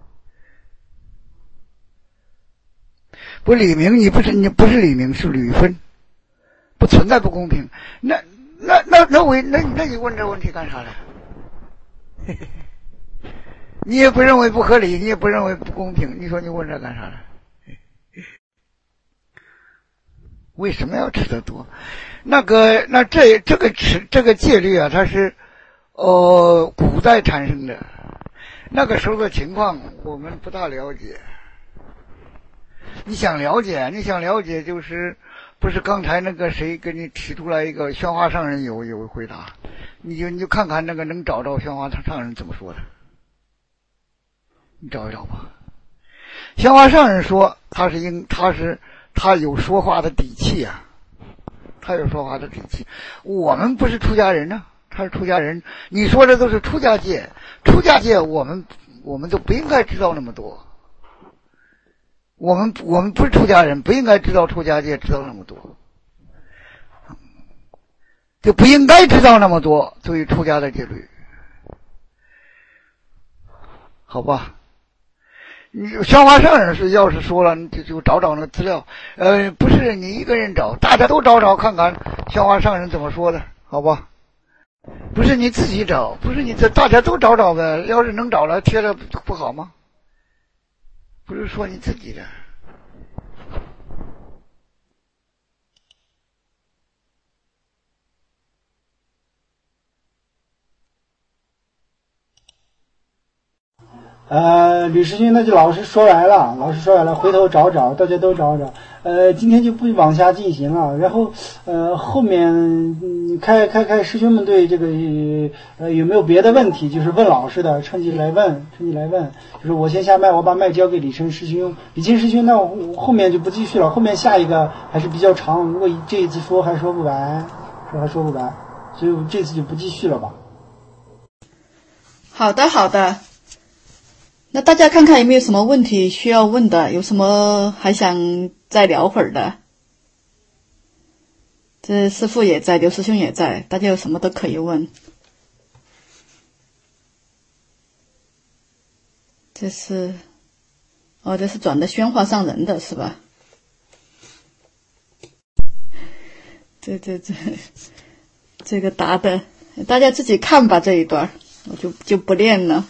不，李明，你不是你不是李明，是吕峰，不存在不公平。那那那那我那那你问这问题干啥嘞？你也不认为不合理，你也不认为不公平，你说你问这干啥嘞？为什么要吃得多？那个，那这这个吃这个戒律啊，它是呃古代产生的，那个时候的情况我们不大了解。你想了解，你想了解，就是不是刚才那个谁给你提出来一个宣化上人有有回答，你就你就看看那个能找着宣化上人怎么说的，你找一找吧。宣化上人说他是应他是他有说话的底气啊。他有说话的底气，我们不是出家人呢、啊，他是出家人。你说的都是出家戒，出家戒我们我们都不应该知道那么多。我们我们不是出家人，不应该知道出家戒，知道那么多，就不应该知道那么多。对于出家的戒律，好吧？你宣化上人是要是说了，你就就找找那个资料，呃，不是你一个人找，大家都找找看看宣化上人怎么说的，好吧？不是你自己找，不是你这大家都找找呗，要是能找了贴了不好吗？不是说你自己的。 呃，吕师兄那就老师说完了，老师说完了，回头找找，大家都找找。呃，今天就不往下进行了。然后，呃，后面嗯，开开开师兄们对这个呃有没有别的问题，就是问老师的，趁机来问，趁机来问。就是我先下麦，我把麦交给李晨师兄，李晨师兄，那我后面就不继续了，后面下一个还是比较长，如果这一次说还说不完，说还说不完，所以我这次就不继续了吧。 好的，好的。那大家看看有没有什么问题需要问的，有什么还想再聊会儿的？这师父也在，刘师兄也在，大家有什么都可以问。这是，哦，这是转的宣化上人的是吧？这这这，这个答的，大家自己看吧这一段，我就就不念了。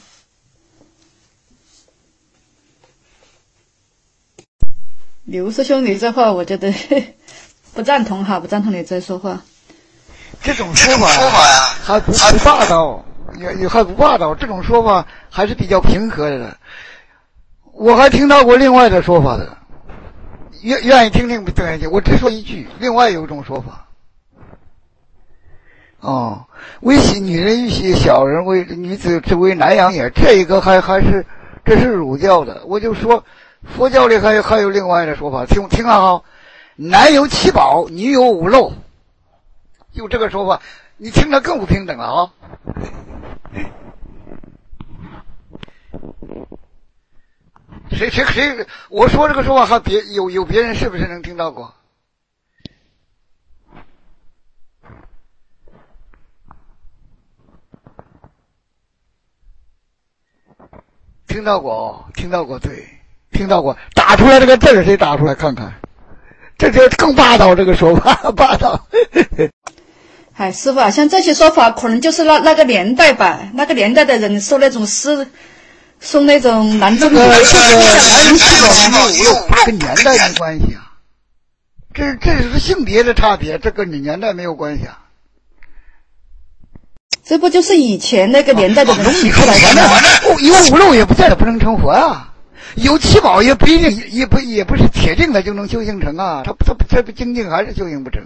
刘师兄，你这话我觉得不赞同哈，不赞同你这说话。 这种说法呀，还不不霸道，也也还不霸道。这种说法还是比较平和的。我还听到过另外的说法的，愿愿意听听不愿意听。我只说一句，另外有一种说法。哦，为喜女人欲喜小人，为女子之为难养也。这一个还还是这是儒教的，我就说。佛教里还有还有另外的说法，听听好好，男有七宝，女有五漏，就这个说法，你听着更不平等了啊！谁谁谁，我说这个说法还别有有别人是不是能听到过？听到过哦，听到过，对。听到过，打出来这个字儿，谁打出来看看？这就更霸道，这个说法霸道。 哎，师傅啊，像这些说法，可能就是那那个年代吧，那个年代的人受那种诗，受那种男尊女卑， 这个男人气宝没有跟年代没关系啊，这这是性别的差别，这跟你年代没有关系啊。 这不就是以前那个年代的人提出来的吗？ 有五漏也不见得不能成佛啊。有七宝也不一定，也不也不是铁定的就能修行成啊，他他他不精进还是修行不成。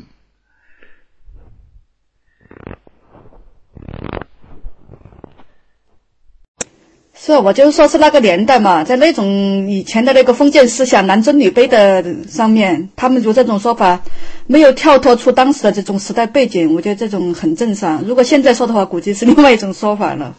是，我就说是那个年代嘛，在那种以前的那个封建思想、男尊女卑的上面，他们如这种说法没有跳脱出当时的这种时代背景，我觉得这种很正常。如果现在说的话，估计是另外一种说法了。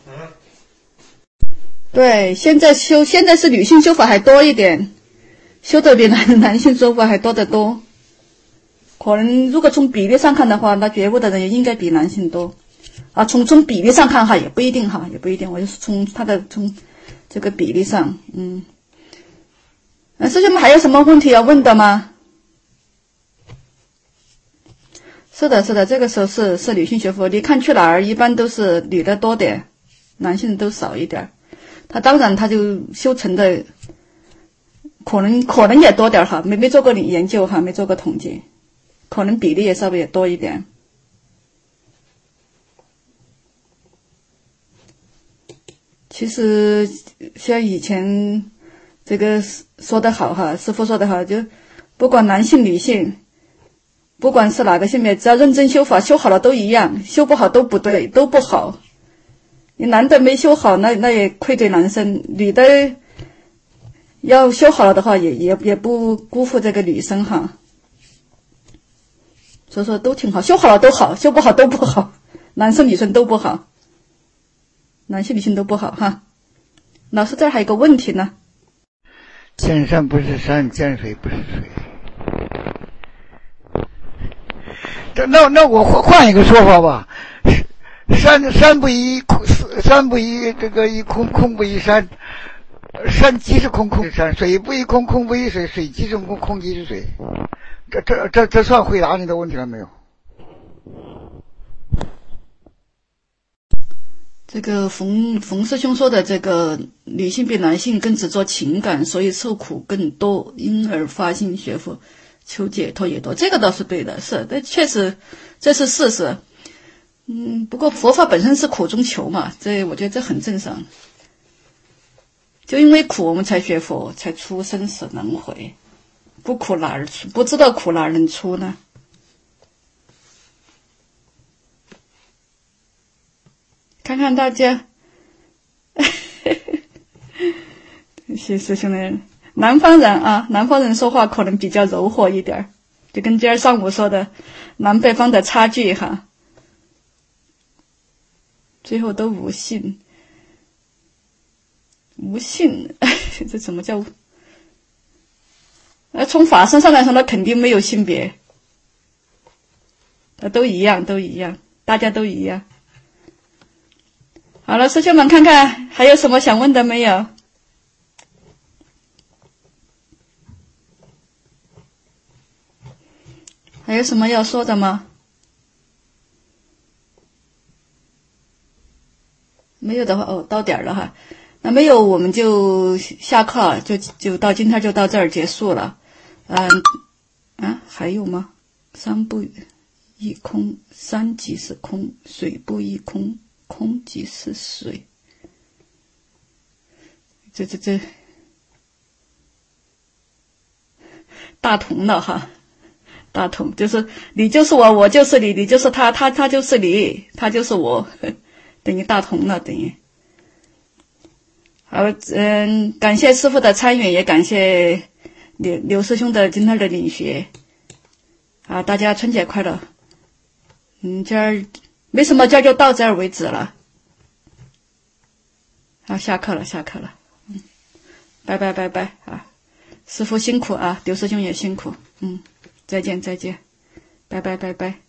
对，现在修现在是女性修法还多一点，修的比男男性修法还多得多。可能如果从比例上看的话，那觉悟的人也应该比男性多。啊，从从比例上看哈，也不一定哈，也不一定。我就是从他的从这个比例上，嗯。呃，师兄们还有什么问题要问的吗？是的，是的，这个时候是是女性学佛，你看去哪儿一般都是女的多点，男性都少一点。他当然他就修成的可能可能也多点哈，没没做过研究哈，没做过统计，可能比例也稍微也多一点。其实像以前这个说得好哈，师父说得好，就不管男性女性，不管是哪个性别，只要认真修法，修好了都一样，修不好都不对，都不好。你男的没修好，那那也愧对男生；女的要修好了的话，也也也不辜负这个女生哈。所以说都挺好，修好了都好，修不好都不好，男生女生都不好，男性女性都不好哈。老师这儿还有个问题呢。 见山不是山，见水不是水。这那那我换换一个说法吧。山山不依空，山不依这个依空，空不依山。山即是空，空是山；水不依空，空不依水；水即是空，空即是水。这这这这算回答你的问题了没有？ 这个冯冯师兄说的这个女性比男性更执着情感，所以受苦更多，因而发心学佛求解脱也多，这个倒是对的，是，这确实这是事实。嗯，不过佛法本身是苦中求嘛，这我觉得这很正常。 就因为苦，我们才学佛，才出生死轮回。不苦哪儿出？不知道苦哪儿能出呢？看看大家，这些师兄们，南方人啊，南方人说话可能比较柔和一点，就跟今儿上午说的南北方的差距哈。最后都无性，无性，这怎么叫？呃，从法身上来说，那肯定没有性别，呃，都一样，都一样，大家都一样。好了，师兄们，看看还有什么想问的没有？还有什么要说的吗？没有的话，哦，到点了哈。那没有，我们就下课，就就到今天就到这儿结束了。嗯，啊，还有吗？三不一空，山即是空，水不异空，空即是水。这这这，大同了哈，大同就是你就是我，我就是你，你就是他，他他就是你，他就是我，等于大同了，等于。好，嗯，感谢师父的参与，也感谢刘刘师兄的今天的领学。啊，大家春节快乐！嗯，今儿没什么，今儿就到这儿为止了。好，下课了，下课了。嗯，拜拜拜拜啊！师父辛苦啊，刘师兄也辛苦。嗯，再见再见，拜拜拜拜。